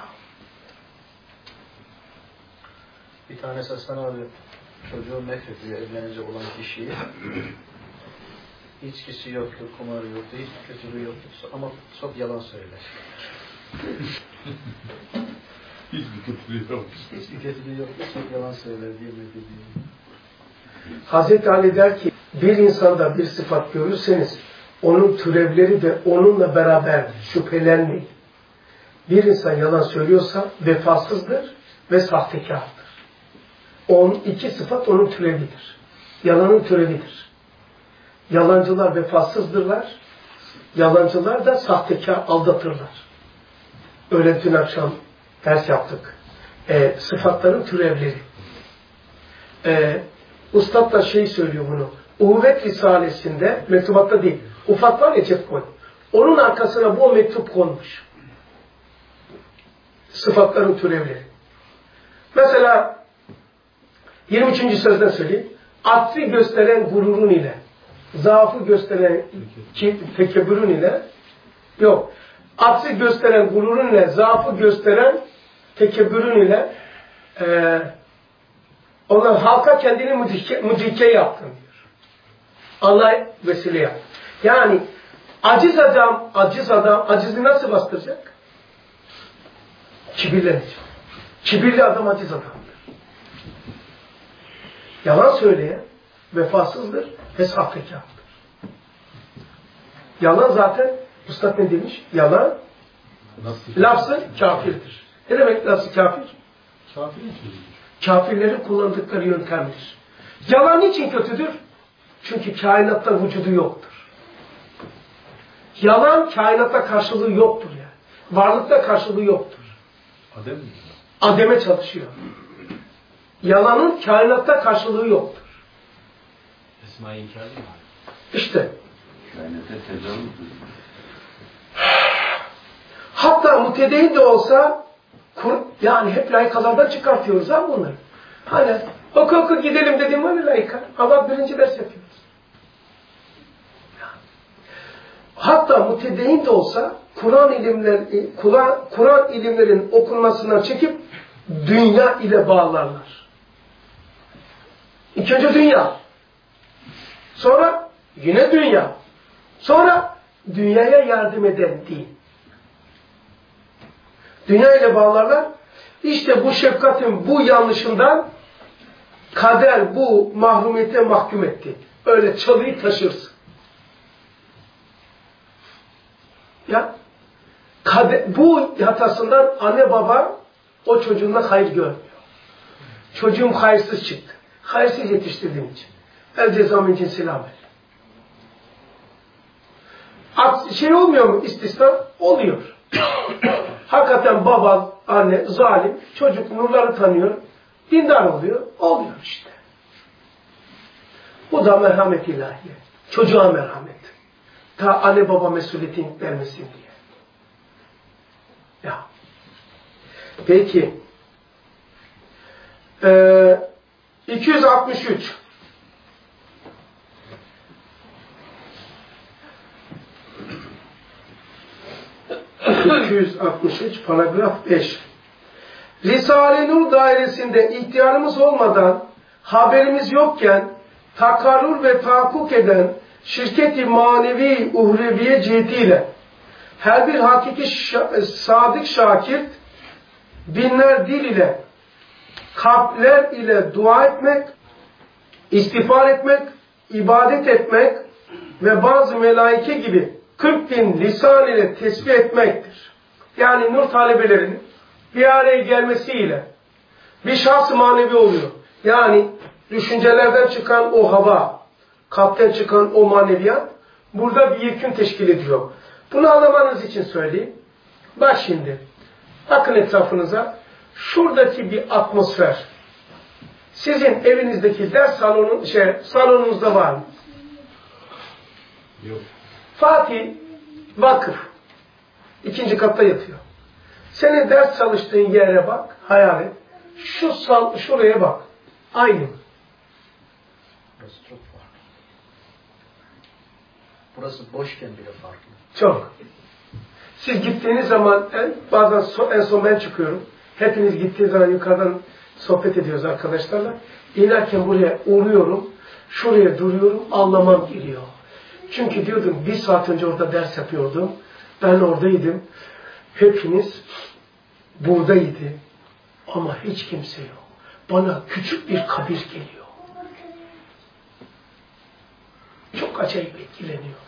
Bir tanesi Hasan abi çocuğu mekrediyor evlenecek olan kişiyi. İçkisi yoktu, kumarı yoktu, hiçbir kötülüğü yoktu ama çok yalan söyler. Hiçbir kötülüğü yok. Hiçbir kötülüğü yoktu, çok yalan söyler diye mekrediyor. Hazreti Ali der ki bir insanda bir sıfat görürseniz onun türevleri de onunla beraberdir. Şüphelenmeyin. Bir insan yalan söylüyorsa vefasızdır ve sahtekardır. İki sıfat onun türevidir. Yalanın türevidir. Yalancılar vefasızdırlar. Yalancılar da sahtekar, aldatırlar. Öyle dün akşam ders yaptık. Sıfatların türevleri. Ustad da söylüyor bunu. Uhuvvet Risalesi'nde, mektubatta değil, ufak var ya cep koy. Onun arkasına bu mektup konmuş. Sıfatların türevleri. Mesela 23. sözden söyleyeyim. Atfi gösteren gururun ile, zaafı gösteren tekebbürün ile, yok. Atfi gösteren gururun ile, zaafı gösteren tekebbürün ile, onlar halka kendini müdrike yaptın diyor. Allah vesile yaptı. Yani aciz adam, acizi nasıl bastıracak? Kibirlenecek. Kibirli adam aciz adamdır. Yalan söyleyen vefasızdır ve sahtekardır. Yalan zaten, Üstad ne demiş? Yalan, lafzı kafirdir. Ne demek lafzı kafir? Kafirin sözüdür. Kafirlerin kullandıkları yöntemdir. Yalan niçin kötüdür? Çünkü kainatta vücudu yoktur. Yalan kainatta karşılığı yoktur yani. Varlıkta karşılığı yoktur. Adem mi? Ademe çalışıyor. Yalanın kainatta karşılığı yoktur. Esma-i inkar değil mi? İşte. Kainatta tecavüz. Hatta mütedeyyin de olsa yani hep layıkalardan çıkartıyoruz ha bunları. Hani oku gidelim dedim var ya layıka. Allah birinci ders yapıyoruz. Hatta mütedeyyin de olsa Kur'an ilimlerin okunmasından çekip dünya ile bağlarlar. İlk önce dünya. Sonra yine dünya. Sonra dünyaya yardım eden din. Dünya ile bağlarlar. İşte bu şefkatin bu yanlışından kader bu mahrumiyete mahkum etti. Öyle çalıyı taşırsın. Ya bu hatasından anne baba o çocuğundan hayır görmüyor. Çocuğum hayırsız çıktı. Hayırsız yetiştirdiğim için. El ceza min cinsil amel. Olmuyor mu istisna? Oluyor. Hakikaten baba, anne, zalim, çocuk nurları tanıyor, dindar oluyor, oluyor işte. Bu da merhamet ilahi. Çocuğa merhamet. Ta anne baba mesuliyetini vermesin diye. Ya. Peki, 263 263 paragraf 5. Risale-i Nur dairesinde ihtiyarımız olmadan, haberimiz yokken takarrur ve tahakkuk eden şirket-i manevi uhreviye cihetiyle her bir hakiki sadık şakirt binler dil ile, kalpler ile dua etmek, istiğfar etmek, ibadet etmek ve bazı melaike gibi 40.000 lisan ile tesbih etmektir. Yani nur talebelerinin bir araya gelmesiyle bir şahs-ı manevi oluyor. Yani düşüncelerden çıkan o hava, kalpten çıkan o maneviyat burada bir yekün teşkil ediyor. Bunu anlamanız için söyleyeyim. Bak şimdi, bakın etrafınıza, şuradaki bir atmosfer sizin evinizdeki ders salonunuzda var mı? Yok. Fatih vakıf 2. katta yatıyor. Senin ders çalıştığın yere bak, hayal et. Şuraya bak. Aynı. Burası çok farklı. Burası boşken bile farklı. Çok. Siz gittiğiniz zaman, bazen en son ben çıkıyorum. Hepiniz gittiğiniz zaman yukarıdan sohbet ediyoruz arkadaşlarla. İnerken buraya uğruyorum. Şuraya duruyorum. Ağlamam geliyor. Çünkü diyordum 1 saat önce orada ders yapıyordum. Ben oradaydım. Hepiniz buradaydı. Ama hiç kimse yok. Bana küçük bir kabir geliyor. Çok acayip etkileniyorum.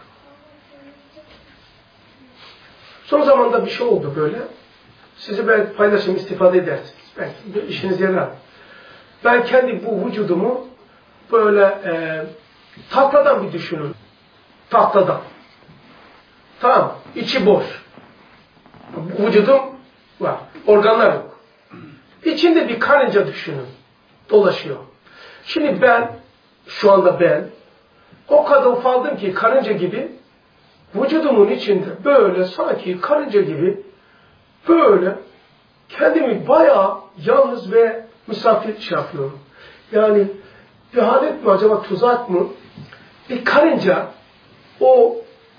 Son zamanda bir şey oldu böyle. Sizi belki paylaşım, istifade edersiniz. Belki işiniz yarar. Ben kendi bu vücudumu böyle tahtadan bir düşünün. Tahtadan. Tamam. İçi boş. Vücudum var. Organlar yok. İçinde bir karınca düşünün. Dolaşıyor. Şimdi şu anda ben o kadar ufaldım ki karınca gibi vücudumun içinde böyle sanki karınca gibi böyle kendimi bayağı yalnız ve misafir yapıyorum. Yani ihanet mi acaba, tuzak mı? Bir karınca o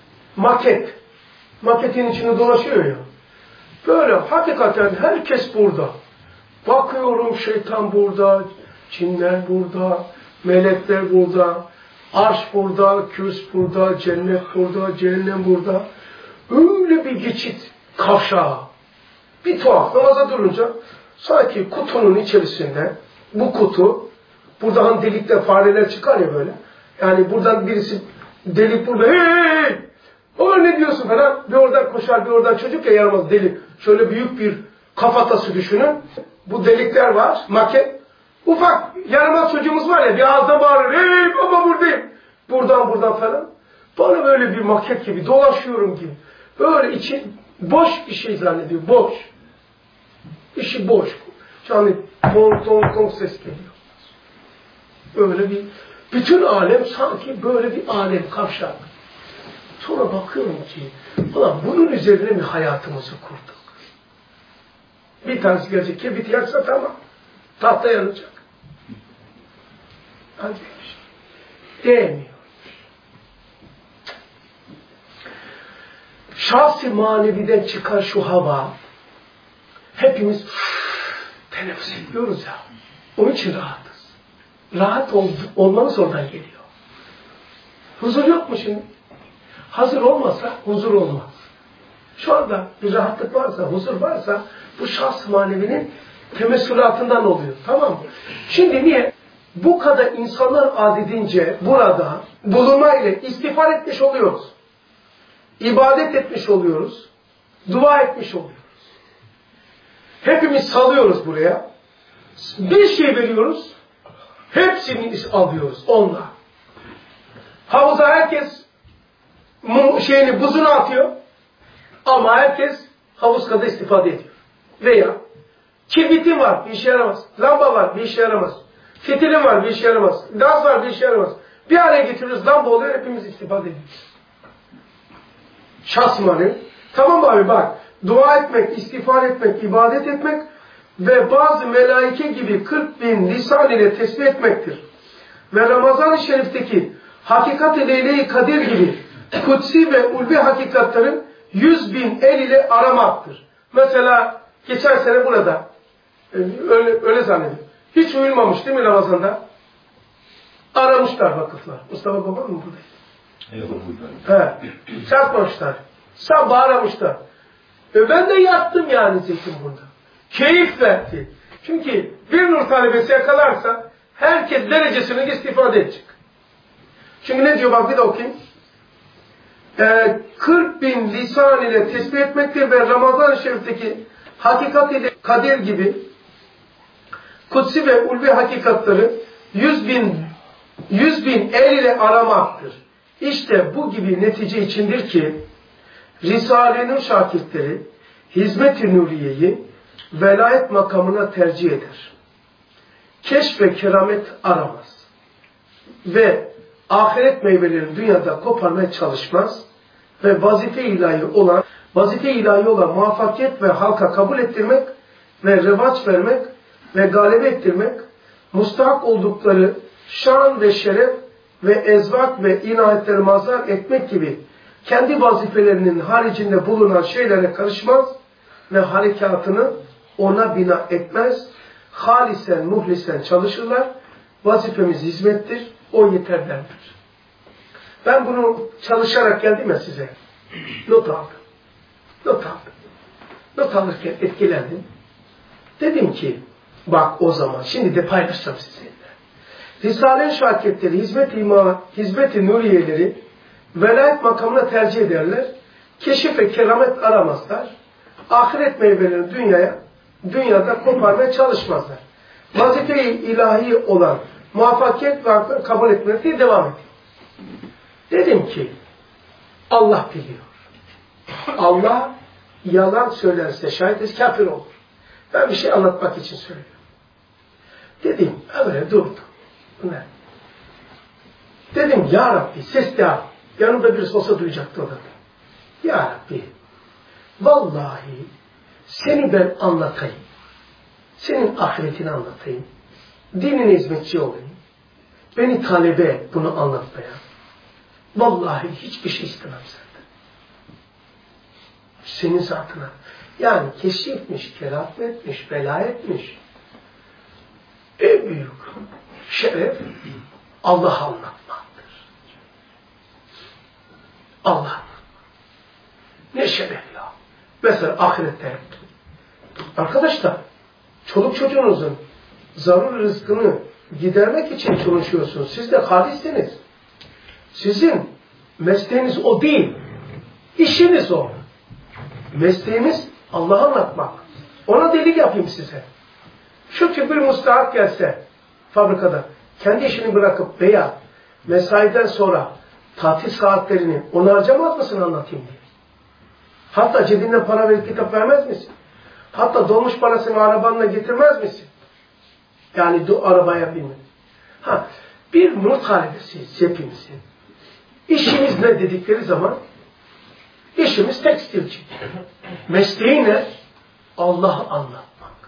maketin içinde dolaşıyor ya. Böyle hakikaten herkes burada. Bakıyorum şeytan burada, cinler burada, melekler burada, arş burada, kürs burada, cennet burada, cehennem burada. Öyle bir geçit kavşağı. Bir tuhaf namaza durunca sanki kutunun içerisinde bu kutu, burada hani delikte fareler çıkar ya böyle. Yani buradan birisi delik burada hey! O ne diyorsun falan. Bir oradan koşar, bir oradan çocuk ya yaramaz delik. Şöyle büyük bir kafatası düşünün. Bu delikler var, maket. Ufak yaramaz çocuğumuz var ya, bir ağızda bağırır. Hey baba buradayım. Buradan falan. Bana böyle bir maket gibi dolaşıyorum gibi. Böyle içi boş bir şey zannediyor. Boş. İşi boş. Yani ton ses geliyor. Öyle bir bütün alem sanki böyle bir alem kavşak. Sonra bakıyorum ki ulan bunun üzerine mi hayatımızı kurduk? Bir tanesi gelecek, kibrit yaksa tamam. Tahta yanacak. Hadi değmiyor. Şahs-ı maneviden çıkan şu hava hepimiz teneffüs ediyoruz ya. Onun için rahatız. Rahat olmamız oradan geliyor. Huzur yok mu şimdi? Hazır olmasa huzur olmaz. Şu anda bir rahatlık varsa, huzur varsa bu şahs-ı manevinin temessülatından oluyor. Tamam mı? Şimdi niye? Bu kadar insanlar adedince burada bulunma ile istiğfar etmiş oluyoruz. İbadet etmiş oluyoruz. Dua etmiş oluyoruz. Hepimiz salıyoruz buraya. Bir şey veriyoruz. Hepsini alıyoruz onunla. Havuza herkes buzunu atıyor. Ama herkes havuz kadar istifade ediyor. Veya kibritin var, bir işe yaramaz. Lamba var, bir işe yaramaz. Fitilin var, bir işe yaramaz. Gaz var, bir işe yaramaz. Bir araya getiriyoruz, lamba oluyor, hepimiz istifade ediyoruz. Şahs manevi. Tamam abi bak, dua etmek, istiğfar etmek, ibadet etmek, ve bazı melaike gibi 40.000 lisan ile tesbih etmektir. Ve Ramazan-ı Şerif'teki hakikat-ı Leyle-i Kadir gibi kutsi ve ulvi hakikatların 100.000 el ile aramaktır. Mesela geçen sene burada, öyle zannediyorum. Hiç uyulmamış değil mi Ramazan'da? Aramışlar vakıflar. Mustafa Baba mı buradaydı? Evet. Çarpmamışlar. Sabah aramışlar. Ben de yattım yani Zeytinburnu'nda. Keyif verdi. Çünkü bir nur talebesi yakalarsa herkes derecesini istifade edecek. Çünkü ne diyor bak bir de okuyayım. 40.000 lisan ile tesbih etmektir ve Ramazan-ı Şerif'teki hakikat ile kadir gibi kutsi ve ulvi hakikatları 100.000 el ile aramaktır. İşte bu gibi netice içindir ki Risale-i Nur şakirtleri hizmet-i nuriyeyi velayet makamına tercih eder. Keşf ve keramet aramaz. Ve ahiret meyvelerini dünyada koparmaya çalışmaz. Ve vazife ilahi olan muvaffakiyet ve halka kabul ettirmek ve revaç vermek ve galebe ettirmek, mustahak oldukları şan ve şeref ve ezvak ve inayetleri mazhar etmek gibi kendi vazifelerinin haricinde bulunan şeylere karışmaz ve harekatını ona bina etmez. Halisen, muhlisen çalışırlar. Vazifemiz hizmettir. O yeter derler. Ben bunu çalışarak geldim ya size. Not aldım. Not alırken etkilendim. Dedim ki, bak o zaman, şimdi de paylaşacağım sizinle. Risale-i şakirtleri, hizmet-i nuriyeleri velayet makamına tercih ederler. Keşif ve keramet aramazlar. Ahiret meyvelerini dünyada koparmaya çalışmazlar. Vazife-i ilahi olan muvaffakiyet ve kabul etmekte devam ediyor. Dedim ki, Allah biliyor. Allah yalan söylerse şayet kafir olur. Ben bir şey anlatmak için söylüyorum. Dedim, öyle durdum. Ne? Dedim, Ya Rabbi, ses devam. Yanımda birisi olsa duyacaktı odada. Ya Rabbi, vallahi seni ben anlatayım. Senin ahiretini anlatayım. Dinin hizmetçi olayım. Beni talebe et bunu anlatmaya. Vallahi hiçbir şey istemem senden. Senin zatına. Yani keşifmiş, keramet etmiş, velayetmiş. En büyük şeref Allah'ı anlatmaktır. Allah. Ne şeref ya. Mesela ahirette. Arkadaşlar, çoluk çocuğunuzun zarur rızkını gidermek için çalışıyorsunuz. Siz de halisiniz. Sizin mesleğiniz o değil. İşiniz o. Mesleğiniz Allah'ı anlatmak. Ona delik yapayım size. Şu tür bir mustahak gelse fabrikada kendi işini bırakıp veya mesaiden sonra tatil saatlerini onu harcamaz mısın anlatayım diye. Hatta cebinden para verip kitap vermez misin? Hatta dolmuş parasını arabanla getirmez misin? Yani arabaya binme. Bir nur talebesiyiz hepimizin. İşimiz ne dedikleri zaman işimiz tekstilci. Mesleği ne? Allah'ı anlatmak.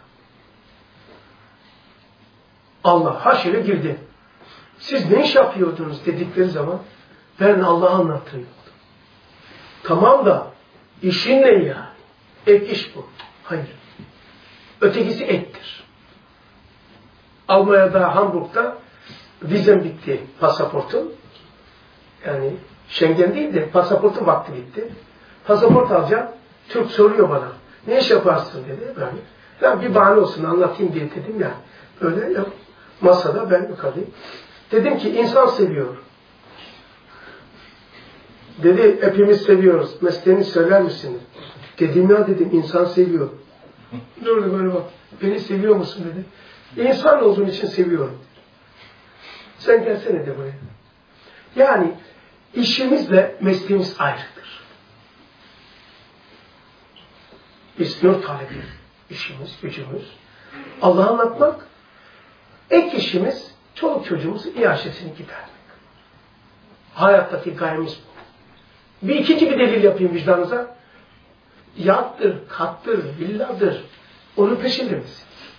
Allah haşire girdi. Siz ne iş yapıyordunuz dedikleri zaman ben Allah'ı anlatıyordum. Tamam da işin ne ya? Ek iş bu. Hayır. Ötekisi ettir. Almanya'da, Hamburg'da vizem bitti, pasaportum. Yani Schengen değil de pasaportun vakti bitti. Pasaport alacağım. Türk soruyor bana. Ne iş yaparsın dedi. Ben ya bir bahane olsun anlatayım diye dedim ya. Böyle yap. Masada ben yukarıdayım. Dedim ki insan seviyor. Dedi hepimiz seviyoruz. Mesleğini söyler misiniz? Dedim ya dedim insan seviyor. Durdu böyle bak. Beni seviyor musun dedi. İnsan olduğun için seviyorum. Sen gelsene de buraya. Yani işimizle mesleğimiz ayrıdır. Biz nur talebi. İşimiz, gücümüz. Allah'ı anlatmak. Ek işimiz çoluk çocuğumuzun iaşesini gidermek. Hayattaki gayemiz bu. Bir ikinci bir delil yapayım vicdanınıza. Yattır, kattır, villadır. Onun peşinde misin?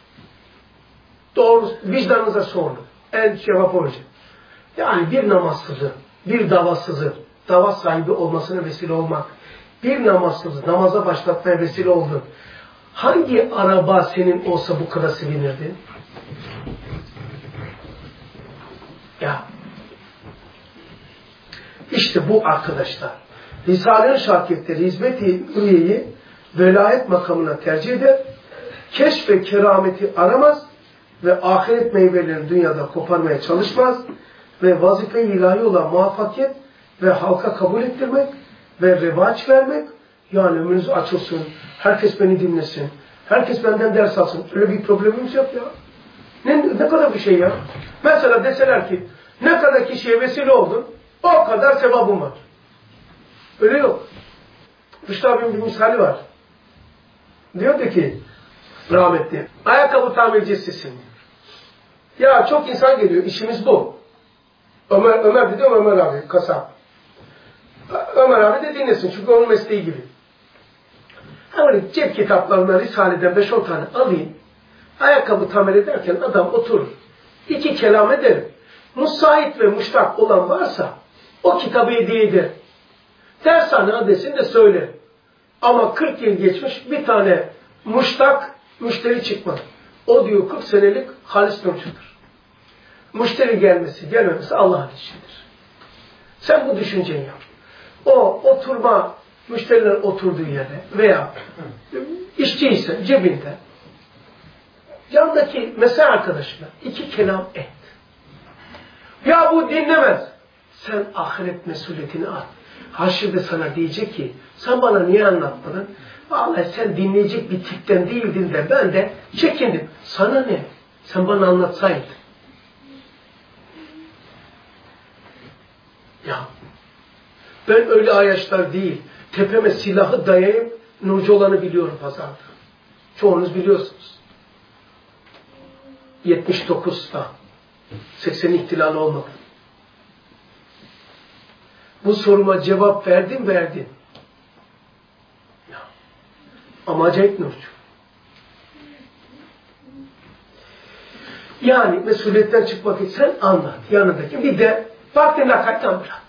Doğru, vicdanınıza sorun. En cevap olacak. Yani bir namazsızı, bir davasızı, dava sahibi olmasına vesile olmak, bir namazsızı namaza başlatmaya vesile oldun. Hangi araba senin olsa bu kadar sevinirdi? Ya. İşte bu arkadaşlar. Risale-i Şakirtleri hizmet-i ülyeyi velayet makamına tercih eder, keşf ve kerameti aramaz ve ahiret meyvelerini dünyada koparmaya çalışmaz ve vazife-i ilahi olan muvaffakiyet ve halka kabul ettirmek ve revaç vermek, yani önünüz açılsın, herkes beni dinlesin, herkes benden ders alsın. Öyle bir problemimiz yok ya. Ne kadar bir şey ya. Mesela deseler ki, ne kadar kişiye vesile oldun, o kadar sevabın var. Öyle yok. Rüştü abimin bir misali var. Diyordu ki, rahmetli, ayakkabı tamircisisin. Ya çok insan geliyor, işimiz bu. Ömer dedi, Ömer abi, kasap. Ömer abi de dinlesin, çünkü onun mesleği gibi. Hani cep kitaplarından Risale'den 5-10 tane alayım, ayakkabı tamir ederken adam oturur. 2 kelam ederim. Musait ve muştak olan varsa, o kitabı hediye eder. Dershane adresini de söyler. Ama 40 yıl geçmiş, bir tane muştak müşteri çıkmadı. O diyor 40 senelik halis nurcudur. Müşteri gelmesi, gelmemesi Allah'ın işidir. Sen bu düşünceyi yap. O oturma, müşteriler oturduğu yere veya işçi ise cebinde yandaki mesai arkadaşına 2 kelam et. Ya bu dinlemez. Sen ahiret mesuliyetini al. Haşirde sana diyecek ki, sen bana niye anlatmadın? Vallahi sen dinleyecek bir tipten değildin de ben de çekindim. Sana ne? Sen bana anlatsaydın. Ya, ben öyle ayaşlar değil. Tepeme silahı dayayıp nurcu olanı biliyorum pazarda. Çoğunuz biliyorsunuz. 79'da 80'in ihtilali olmadı. Bu soruma cevap verdin. Ya. Ama acayip nurcu. Yani mesuliyetten çıkmak için sen anlat yanındaki. Bir de vaktini hakikaten bırak.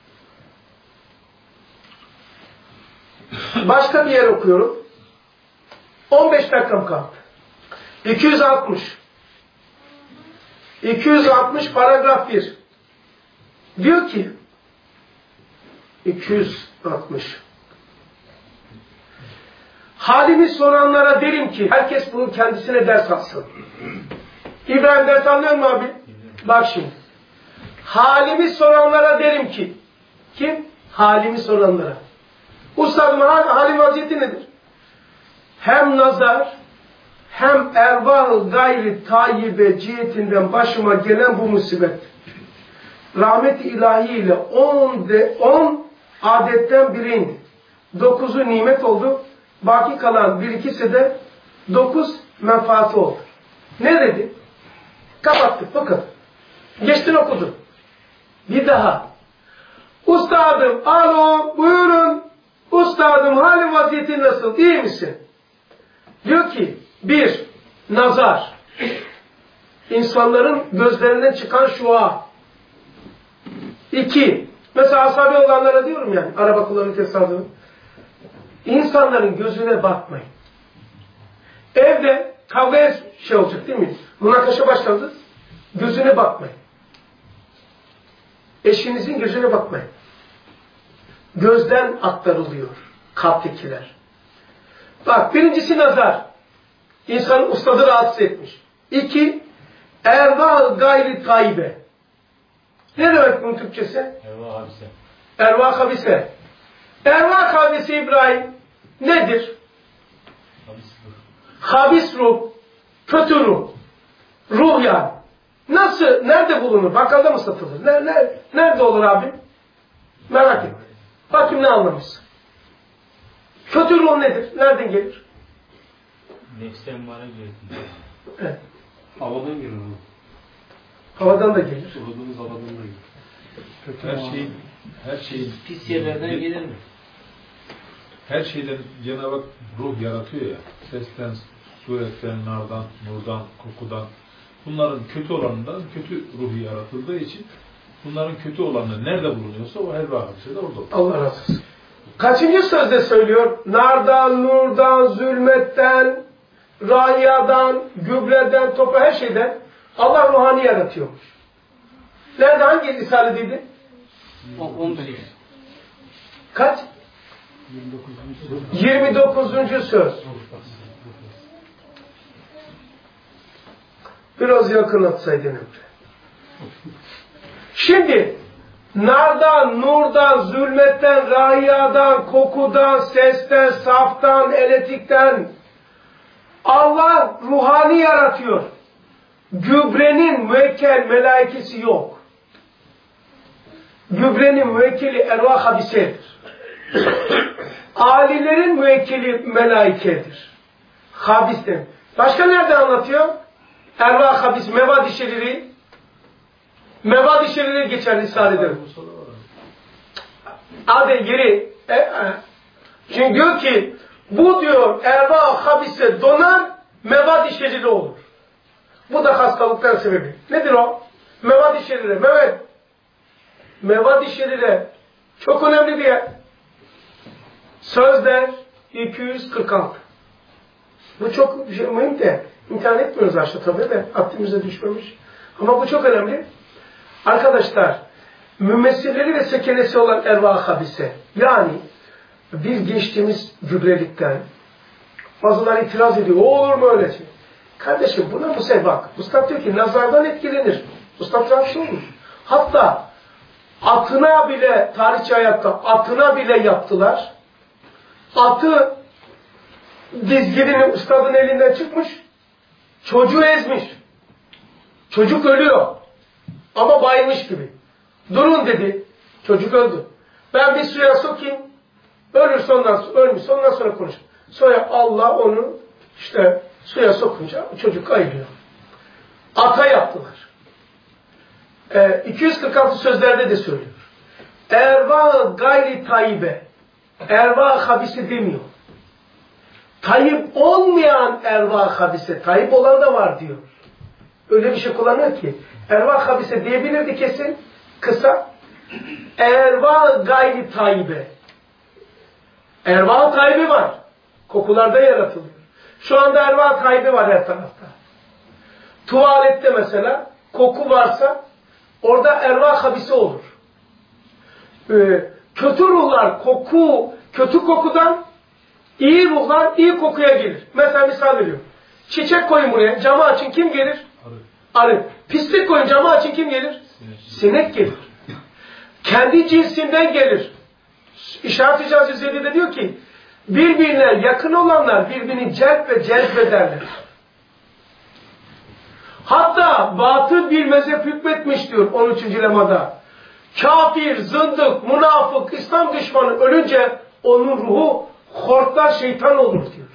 Başka bir yer okuyorum. 15 dakikam kaldı. 260 paragraf 1. Diyor ki 260. Halimi soranlara derim ki, herkes bunu kendisine ders alsın. İbrahim ders anlıyor mu abi? Bak şimdi. Halimi soranlara derim ki, kim? Halimi soranlara. Ustadım halim vaziyeti nedir? Hem nazar, hem ervah-ı gayri tayyibe cihetinden başıma gelen bu musibet. Rahmet-i ilahiyle 10 adetten biriydi. 9'u nimet oldu. Baki kalan 1-2'si de 9 menfaati oldu. Ne dedi? Kapattık bakın. Geçtin okudun. Bir daha. Ustadım, alo, buyurun. Ustadım, halin vaziyeti nasıl? İyi misin? Diyor ki, 1. Nazar. İnsanların gözlerinden çıkan şua. 2. Mesela asabi olanlara diyorum yani, araba kullanırken tesadüf. İnsanların gözüne bakmayın. Evde kavgaya şey olacak değil mi? Münakaşa başladı. Gözüne bakmayın. Eşinizin gözüne bakmayın. Gözden aktarılıyor kalptekiler. Bak, birincisi nazar. İnsanın ustadı rahatsız etmiş. 2. Ervah gayri tayyibe. Ne demek bunun Türkçesi? Ervah habise. Ervah habise. Ervah habise İbrahim nedir? Habis ruh. Kötü ruh. Ruh yani. Nasıl? Nerede bulunur? Bakkalda mı satılır? Nerede olur abi? Merak etme. Bakayım ne anlamışsın. Kötü ruh nedir? Nereden gelir? Nefsi emmare gelir. Evet. Havadan gelir o. Havadan da gelir. Sorduğumuz havadan da gelir. Her şeyin Pis yerlerden gelir mi? Her şeyden Cenab-ı Hak ruh yaratıyor ya. Sesten, suretten, nardan, nurdan, kokudan. bunların kötü olanından kötü ruhu yaratıldığı için bunların kötü olanı nerede bulunuyorsa o her vakıfçıda orada olur. Allah razı olsun. Kaçıncı sözde söylüyor? Nardan, nurdan, zulmetten, rahiyadan, gübreden, toprağı, her şeyden Allah ruhani yaratıyormuş. Nerede, hangi risaledeydi? 11. Kaç? 29. söz. Biraz yakın atsaydın Emre. Şimdi nardan, nurdan, zulmetten, rahiyadan, kokudan, sesten, saftan, elektrikten Allah ruhani yaratıyor. Gübrenin müekkel melaikesi yok. Gübrenin müekkeli ervah habisedir. Alilerin müekkeli melaikedir. Habistir. Başka nerede anlatıyor? Ervah habis, mevad-i şeriri. Mevad-i şeriri geçer Risale'de. Hadi yeri. Çünkü diyor ki bu diyor ervah habise donar, mevad-i şeriri olur. Bu da hastalıklar sebebi. Nedir o? Mevad-i şerire. Mevad-i şerire çok önemli diye. Sözler 246. Bu çok mühim de imtihan etmiyoruz aşağı tabii de aklımıza düşmemiş. Ama bu çok önemli. Arkadaşlar, mümessilleri ve sekenesi olan ervah habise, yani bir geçtiğimiz gübrelikten bazıları itiraz ediyor. O olur mu öyle şey? Kardeşim buna bu bak. Mustafa diyor ki nazardan etkilenir. Mustafa rahatsız olmuş. Hatta atına bile, tarihçi hayatta atına bile yaptılar. Atı dizginin ustadın elinden çıkmış. Çocuğu ezmiş. Çocuk ölüyor. Ama bayılmış gibi. Durun dedi. Çocuk öldü. Ben bir suya sokayım. Ölmüş ondan sonra konuş. Sonra Allah onu işte suya sokunca çocuk ayılıyor. Ata yaptılar. 246 sözlerde de söylüyor. Erva gayri tayyibe. Erva habisi demiyor. Tayyip olmayan erva habise. Tayyip olan da var diyor. Öyle bir şey kullanıyor ki. Erva habise diyebilirdi kesin. Kısa. Erva gayri tayyibe. Erva tayyibi var. Kokularda yaratılıyor. Şu anda erva tayyibi var her tarafta. Tuvalette mesela koku varsa orada erva habisi olur. Kötü ruhlar kötü kokudan iyi ruhlar iyi kokuya gelir. Mesela misal veriyorum. Çiçek koyun buraya. Camı açın kim gelir? Arı. Pislik koyun camı açın kim gelir? Sinek gelir. Kendi cinsinden gelir. İşaret-i Cazizeli de diyor ki birbirine yakın olanlar birbirini celp ve cezbederler. Hatta batıl bir mezhep hükmetmiş diyor 13. lemada. Kafir, zındık, münafık, İslam düşmanı ölünce onun ruhu hortlar şeytan olur diyor.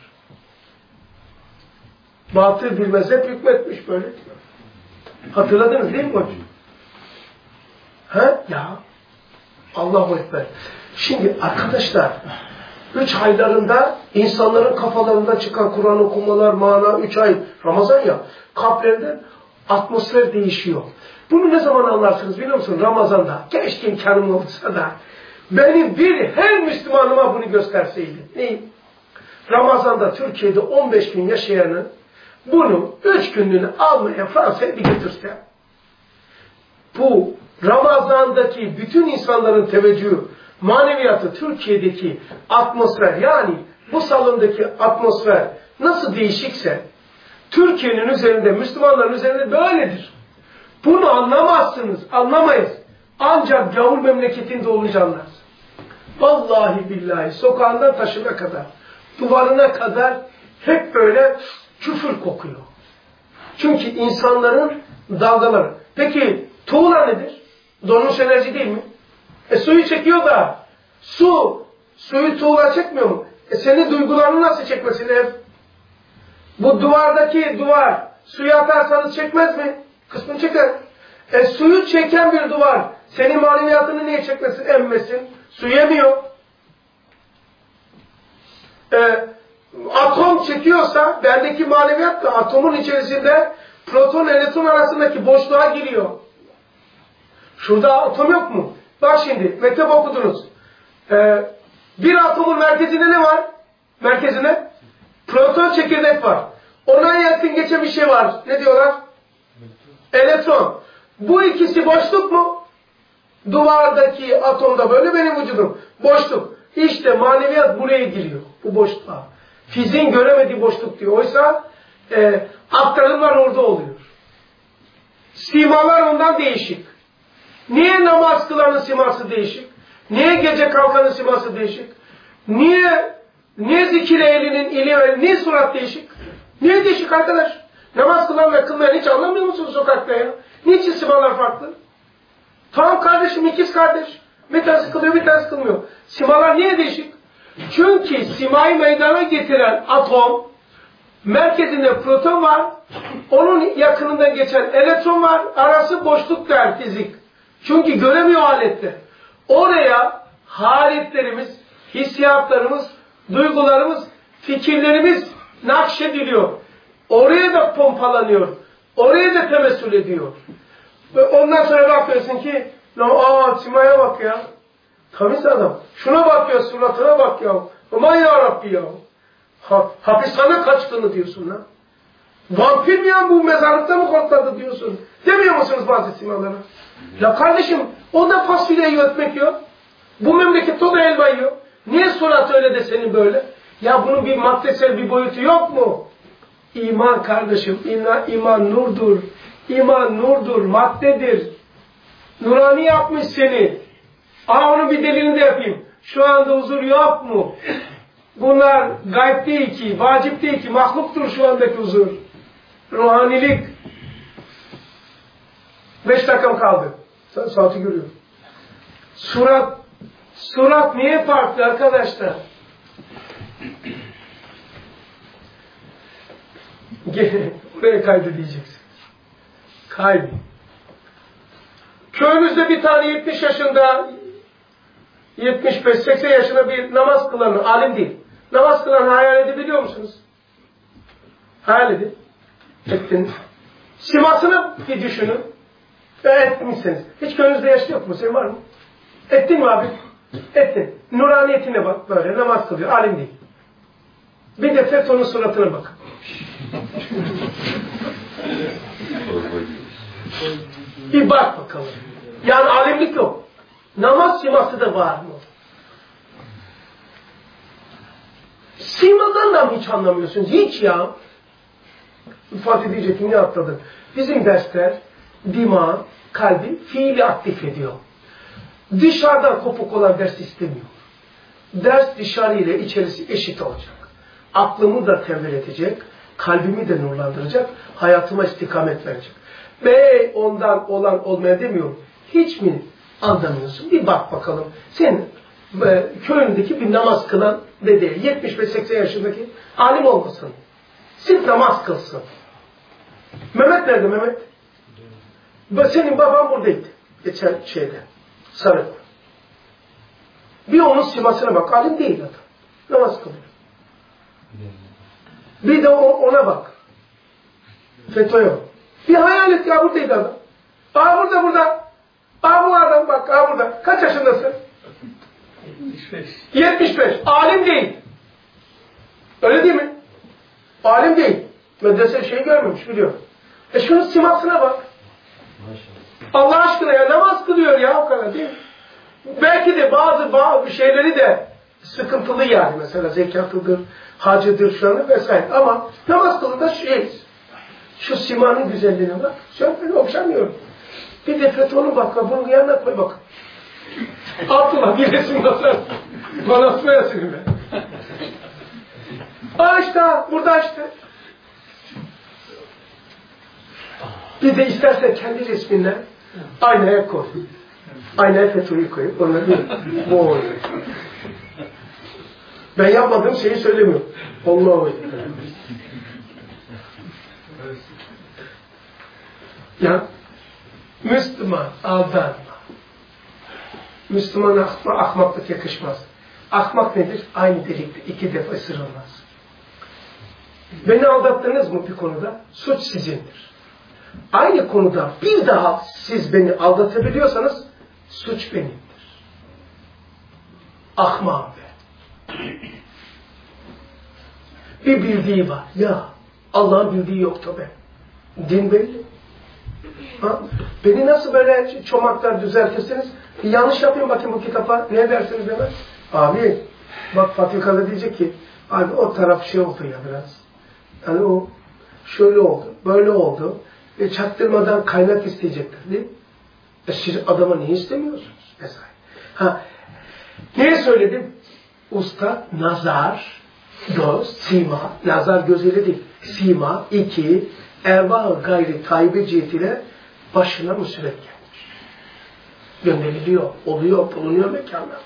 Batıl bir mezhep hükmetmiş böyle diyor. Hatırladınız değil mi hocam? He? Ya. Allahu Ekber. Şimdi arkadaşlar 3 aylarında insanların kafalarından çıkan Kur'an okumalar, mana 3 ay Ramazan ya kalplerinde atmosfer değişiyor. Bunu ne zaman anlarsınız biliyor musun? Ramazan'da. Keşke imkanım olsa da benim her Müslümanıma bunu gösterseydi. Neyi? Ramazan'da Türkiye'de 15 gün yaşayanın bunu 3 günlüğünü almaya Fransa'ya bir götürse. Bu Ramazan'daki bütün insanların teveccühü, maneviyatı, Türkiye'deki atmosfer, yani bu salondaki atmosfer nasıl değişikse Türkiye'nin üzerinde, Müslümanların üzerinde böyledir. Bunu anlamazsınız, anlamayız. Ancak gavur memleketinde olunca anlarsın. Vallahi billahi sokağından taşına kadar, duvarına kadar hep böyle küfür kokuyor. Çünkü insanların dalgaları. Peki tuğla nedir? Donmuş enerji değil mi? Suyu çekiyor da suyu tuğla çekmiyor mu? Senin duygularını nasıl çekmesini hep? Bu duvar suyu atarsanız çekmez mi? Kısmını çeker. Suyu çeken bir duvar senin maneviyatını niye çekmesin, emmesin? Su yemiyor. Atom çekiyorsa bendeki maneviyat da atomun içerisinde proton elektron arasındaki boşluğa giriyor. Şurada atom yok mu? Bak şimdi, mektep okudunuz. Bir atomun merkezinde ne var? Merkezine proton çekirdek var. Ona yakın geçen bir şey var. Ne diyorlar? Elektron. Bu ikisi boşluk mu? Duvardaki atomda böyle, benim vücudum. Boşluk. İşte maneviyat buraya giriyor. Bu boşluğa. Fiziğin göremediği boşluk diyor. Oysa aktarımlar orada oluyor. Simalar ondan değişik. Niye namaz kılanın siması değişik? Niye gece kalkanın siması değişik? Niye zikir ehlinin, ilim ehlinin, niye surat değişik? Niye değişik arkadaş? Namaz kılanla kılmayan hiç anlamıyor musunuz sokakta ya? Niçin simalar farklı? Tamam kardeşim, ikiz kardeş. Bir tanesi kılıyor, bir tanesi kılmıyor. Simalar niye değişik? Çünkü simayı meydana getiren atom, merkezinde proton var, onun yakınından geçen elektron var, arası boşluk der fizik. Çünkü göremiyor alette. Oraya haletlerimiz, hissiyatlarımız, duygularımız, fikirlerimiz nakşediliyor. Oraya da pompalanıyor. Oraya da temessül ediyor. Ve ondan sonra bakıyorsun ki, simaya bak ya. Temiz adam. Şuna bak ya, suratına bak ya. Aman ya Rabbi ya. Hapishane kaçtığını diyorsun lan. Vampir mi ya, bu mezarlıkta mı korkladı diyorsun. Demiyor musunuz bazı simalara? Ya kardeşim, o da fasulye yiyor, ekmek yiyor. Bu memlekette o da elma yiyor. Niye surat öyle de senin böyle? Ya bunun bir maddesel bir boyutu yok mu? İman kardeşim, iman nurdur. İman nurdur, maddedir. Nurani yapmış seni. Onun bir delilini de yapayım. Şu anda huzur yok mu? Bunlar gayb değil ki, vacip değil ki, mahluktur şu andaki huzur. Ruhanilik. 5 dakikam kaldı. Saati görüyorum. Surat niye farklı arkadaşlar? Buraya kaydı diyeceksiniz. Kaydı. Köyümüzde bir tane 70 yaşında, 75-80 yaşında bir namaz kılanı, alim değil. Namaz kılanı hayal edebiliyor musunuz? Hayal edin. Ettiniz. Simasını bir düşünün. Etmişsiniz. Hiç gönlünüzde yaş yok mu? Senin var mı? Ettin mi abi? Ettin. Nuraniyetine bak böyle. Namaz kılıyor. Alim değil. Bir de FETÖ'nün suratına bak. Bir bak bakalım. Yani alimlik yok. Namaz siması da var mı? Simadan da mı hiç anlamıyorsunuz? Hiç ya. Fatih diyecek, niye atladın? Bizim dersler dima, kalbi fiili aktif ediyor. Dışarıdan kopuk olan ders istemiyor. Ders dışarı ile içerisi eşit olacak. Aklımı da tembel edecek, kalbimi de nurlandıracak, hayatıma istikamet verecek. Ve ondan olan olmaya demiyorum. Hiç mi anlamıyorsun? Bir bak bakalım. Sen köyündeki bir namaz kılan dedeye, 75-80 yaşındaki alim olmasın. Sırf namaz kılsın. Mehmet nerede Mehmet? Senin baban buradaydı. Geçen şeyde. Sarı. Bir onun simasına bak. Alim değil adam. Namaz kılıyor. Bir de ona bak. FETÖ'ye. Bir hayal et ya, buradaydı adam. Burada. Bu adam bak. Burada. Kaç yaşındasın? 75. Alim değil. Öyle değil mi? Alim değil. Medrese şey görmemiş, biliyor. Şunun simasına bak. Allah aşkına ya, namaz kılıyor ya, o kadar değil mi? Belki de bazı şeyleri de sıkıntılı yani. Mesela zekatıdır, hacıdır, şuanı vesaire. Ama namaz kılında şu simanın güzelliğine bak. Şöyle okşamıyorum. Bir de FETÖ'nün bak, bunun yanına koy bak. Abdullah bir resim basar. Bana asmayasın ben. İşte, burada işte. Bir de istersen kendi resminle aynaya koy. Aynaya FETÖ'yü koyup onları bu oluyor. Ben yapmadığım şeyi söylemiyorum. Allah'a emanet. Ya Müslüman aldanma. Müslümana ahmaklık yakışmaz. Ahmak nedir? Aynı delikte 2 defa ısırılmaz. Beni aldattınız mı bir konuda? Suç sizindir. aynı konuda bir daha siz beni aldatabiliyorsanız suç benimdir. Ahmağım be. Bir bildiği var. Ya Allah'ın bildiği yok tabi. Din belli. Ha? Beni nasıl böyle çomaklar düzeltirsiniz? Bir yanlış yapayım bakayım bu kitapa. Ne dersiniz hemen? Abi bak Fatih Kalı diyecek ki abi o taraf şey oldu ya biraz. Yani o şöyle oldu, böyle oldu. Çaktırmadan kaynak isteyecekler değil mi? Siz adama niye istemiyorsunuz? Mesela. Ha, niye söyledim? Usta, nazar, göz, sima, nazar gözüyle değil. Sima, iki, erva gayri tayyibe cihetiyle başına musibet gelmiş. Gönderiliyor, oluyor, bulunuyor mekanlarda.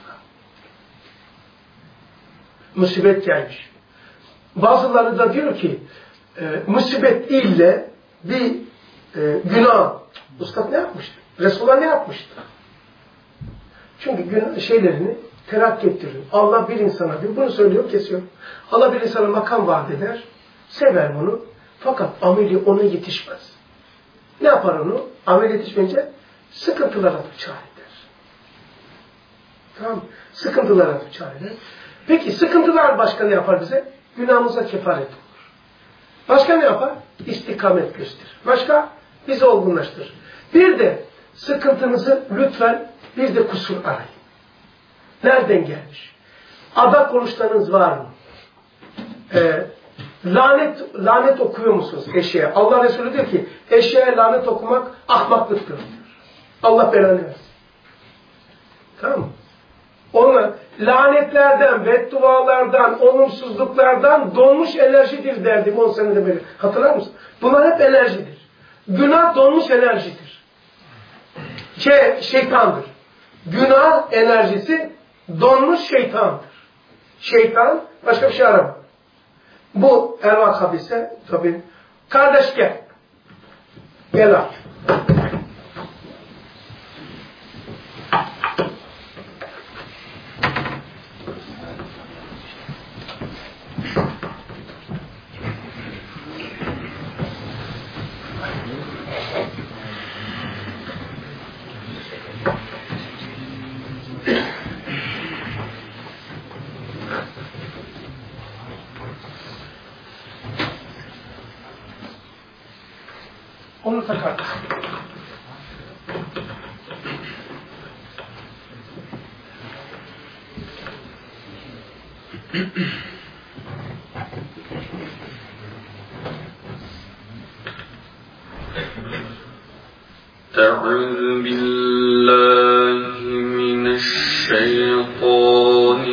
Musibet gelmiş. Bazıları da diyor ki, musibet ille bir günah. Ustad ne yapmıştı? Resulullah ne yapmıştı? Çünkü günah şeylerini terakki ettiriyor. Allah bir insana diyor, bunu söylüyor, kesiyor. Allah bir insana makam vaat eder, sever bunu. Fakat ameli ona yetişmez. Ne yapar onu? Amel yetişmeyince sıkıntılara düçar eder. Tamam mı? Sıkıntılara düçar eder. Peki sıkıntılar başka ne yapar bize? Günahımıza kefaret olur. Başka ne yapar? İstikamet gösterir. Başka? Bizi olgunlaştırır. Bir de sıkıntınızı lütfen bir de kusur arayın. Nereden gelmiş? Adak oruçlarınız var mı? Lanet okuyor musunuz eşeğe? Allah Resulü diyor ki eşeğe lanet okumak ahmaklıktır diyor. Allah belanı versin. Tamam mı? Onlar lanetlerden, beddualardan, olumsuzluklardan donmuş enerjidir derdim 10 senede beri. Hatırlar mısın? Bunlar hep enerjidir. Günah donmuş enerjidir. Şeytandır. Günah enerjisi donmuş şeytandır. Şeytan başka bir şey aramaz. Bu ervah habise tabii. Kardeş gel. Gel abi. Onu takar. أعوذ بالله من الشيطان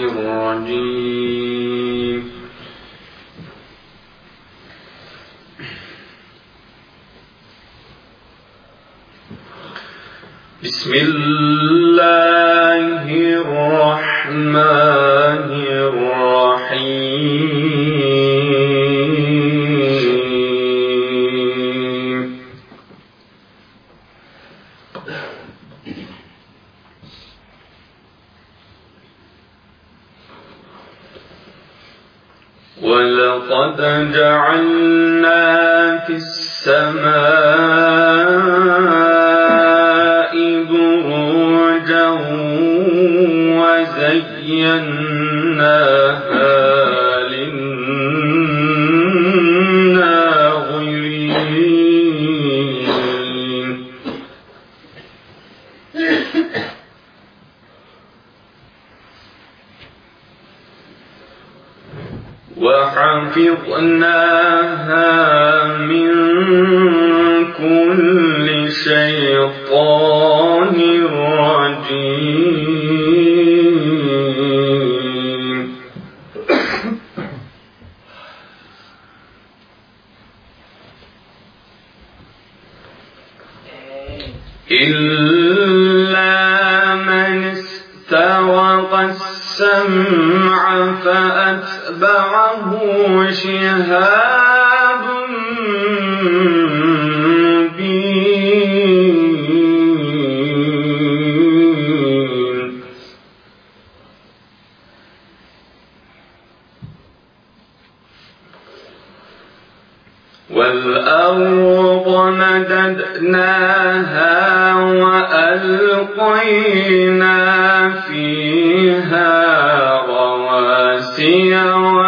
الرجيم بسم الله الرحمن الرحيم ولقد جعلنا في السماء بروجا وزيناها للناظرين وحفظناها من كل شيطان رجيم إلا من استرق السمع فأتبعه شهاب مبين والأرض مددناها مددناها وألقينا فيها رواسي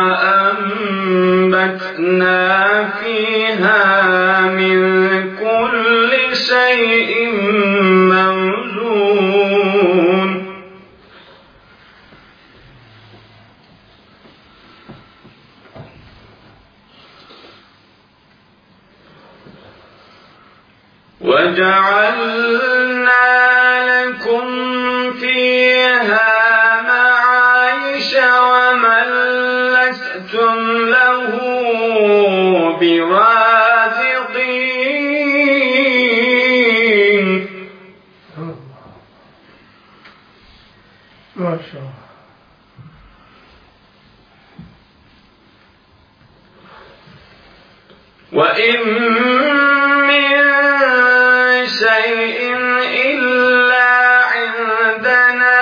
وأنبتنا فيها من كل شيء موزون وجعلنا لكم فيها معايش ومن لستم له برازقين ما شاء الله. وإن من شيء إلا عندنا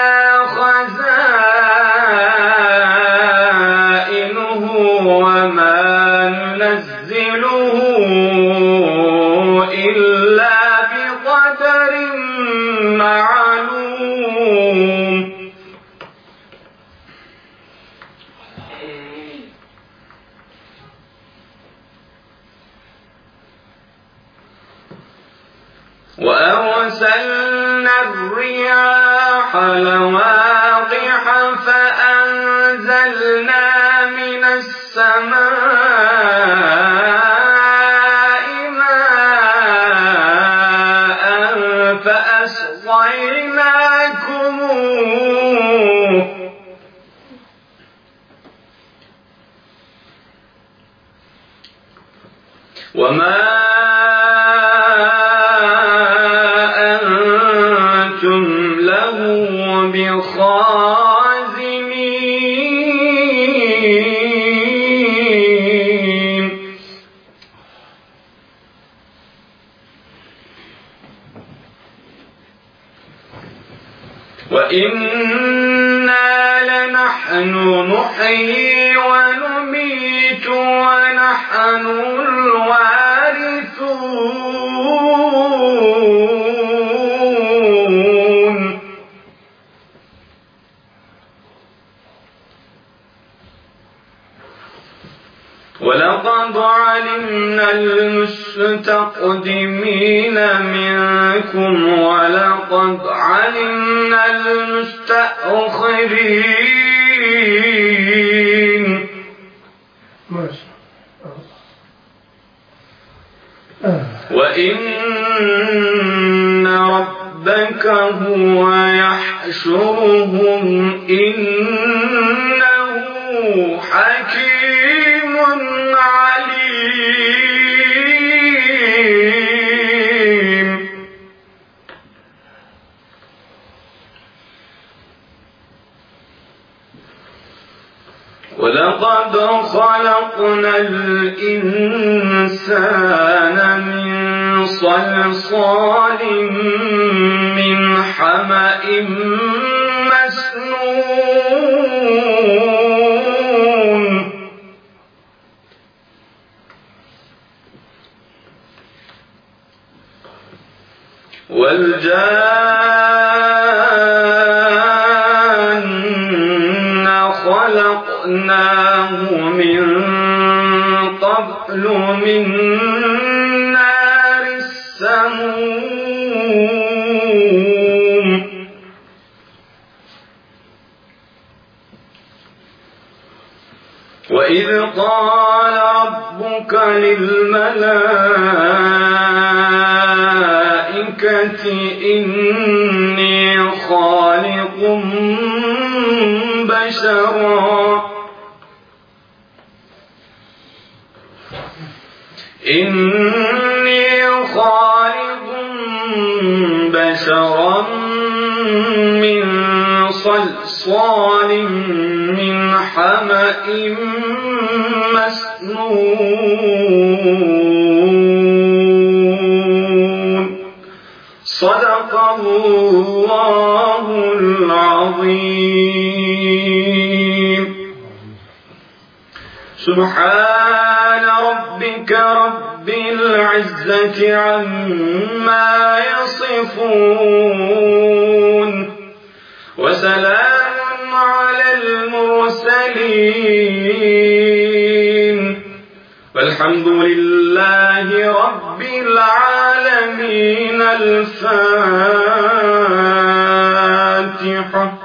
خزائنه وما ننزله إلا بقدر معلوم وأرسلنا الرياح لواقح فأنزلنا من السماء ماء فأسقيناكموه وما بخازنين وإنا لنحن نحيي ونميت ونحن الوارثون ولقد علمنا المستقدمين منكم ولقد علمنا المستأخرين ما شاء الله. وإن ربك هو يحشرهم إنه حكيم عليم ولقد خلقنا الإنسان من صلصال من حمأ مسنون والجان خلقناه من قبل من نار السموم وإذ قال ربك للملائكة إني خالق بشرا من صلصال من حمأ مسنون صدق الله العظيم. سبحان ربك رب رب العزة عما يصفون وسلام على المرسلين والحمد لله رب العالمين. الفاتحة.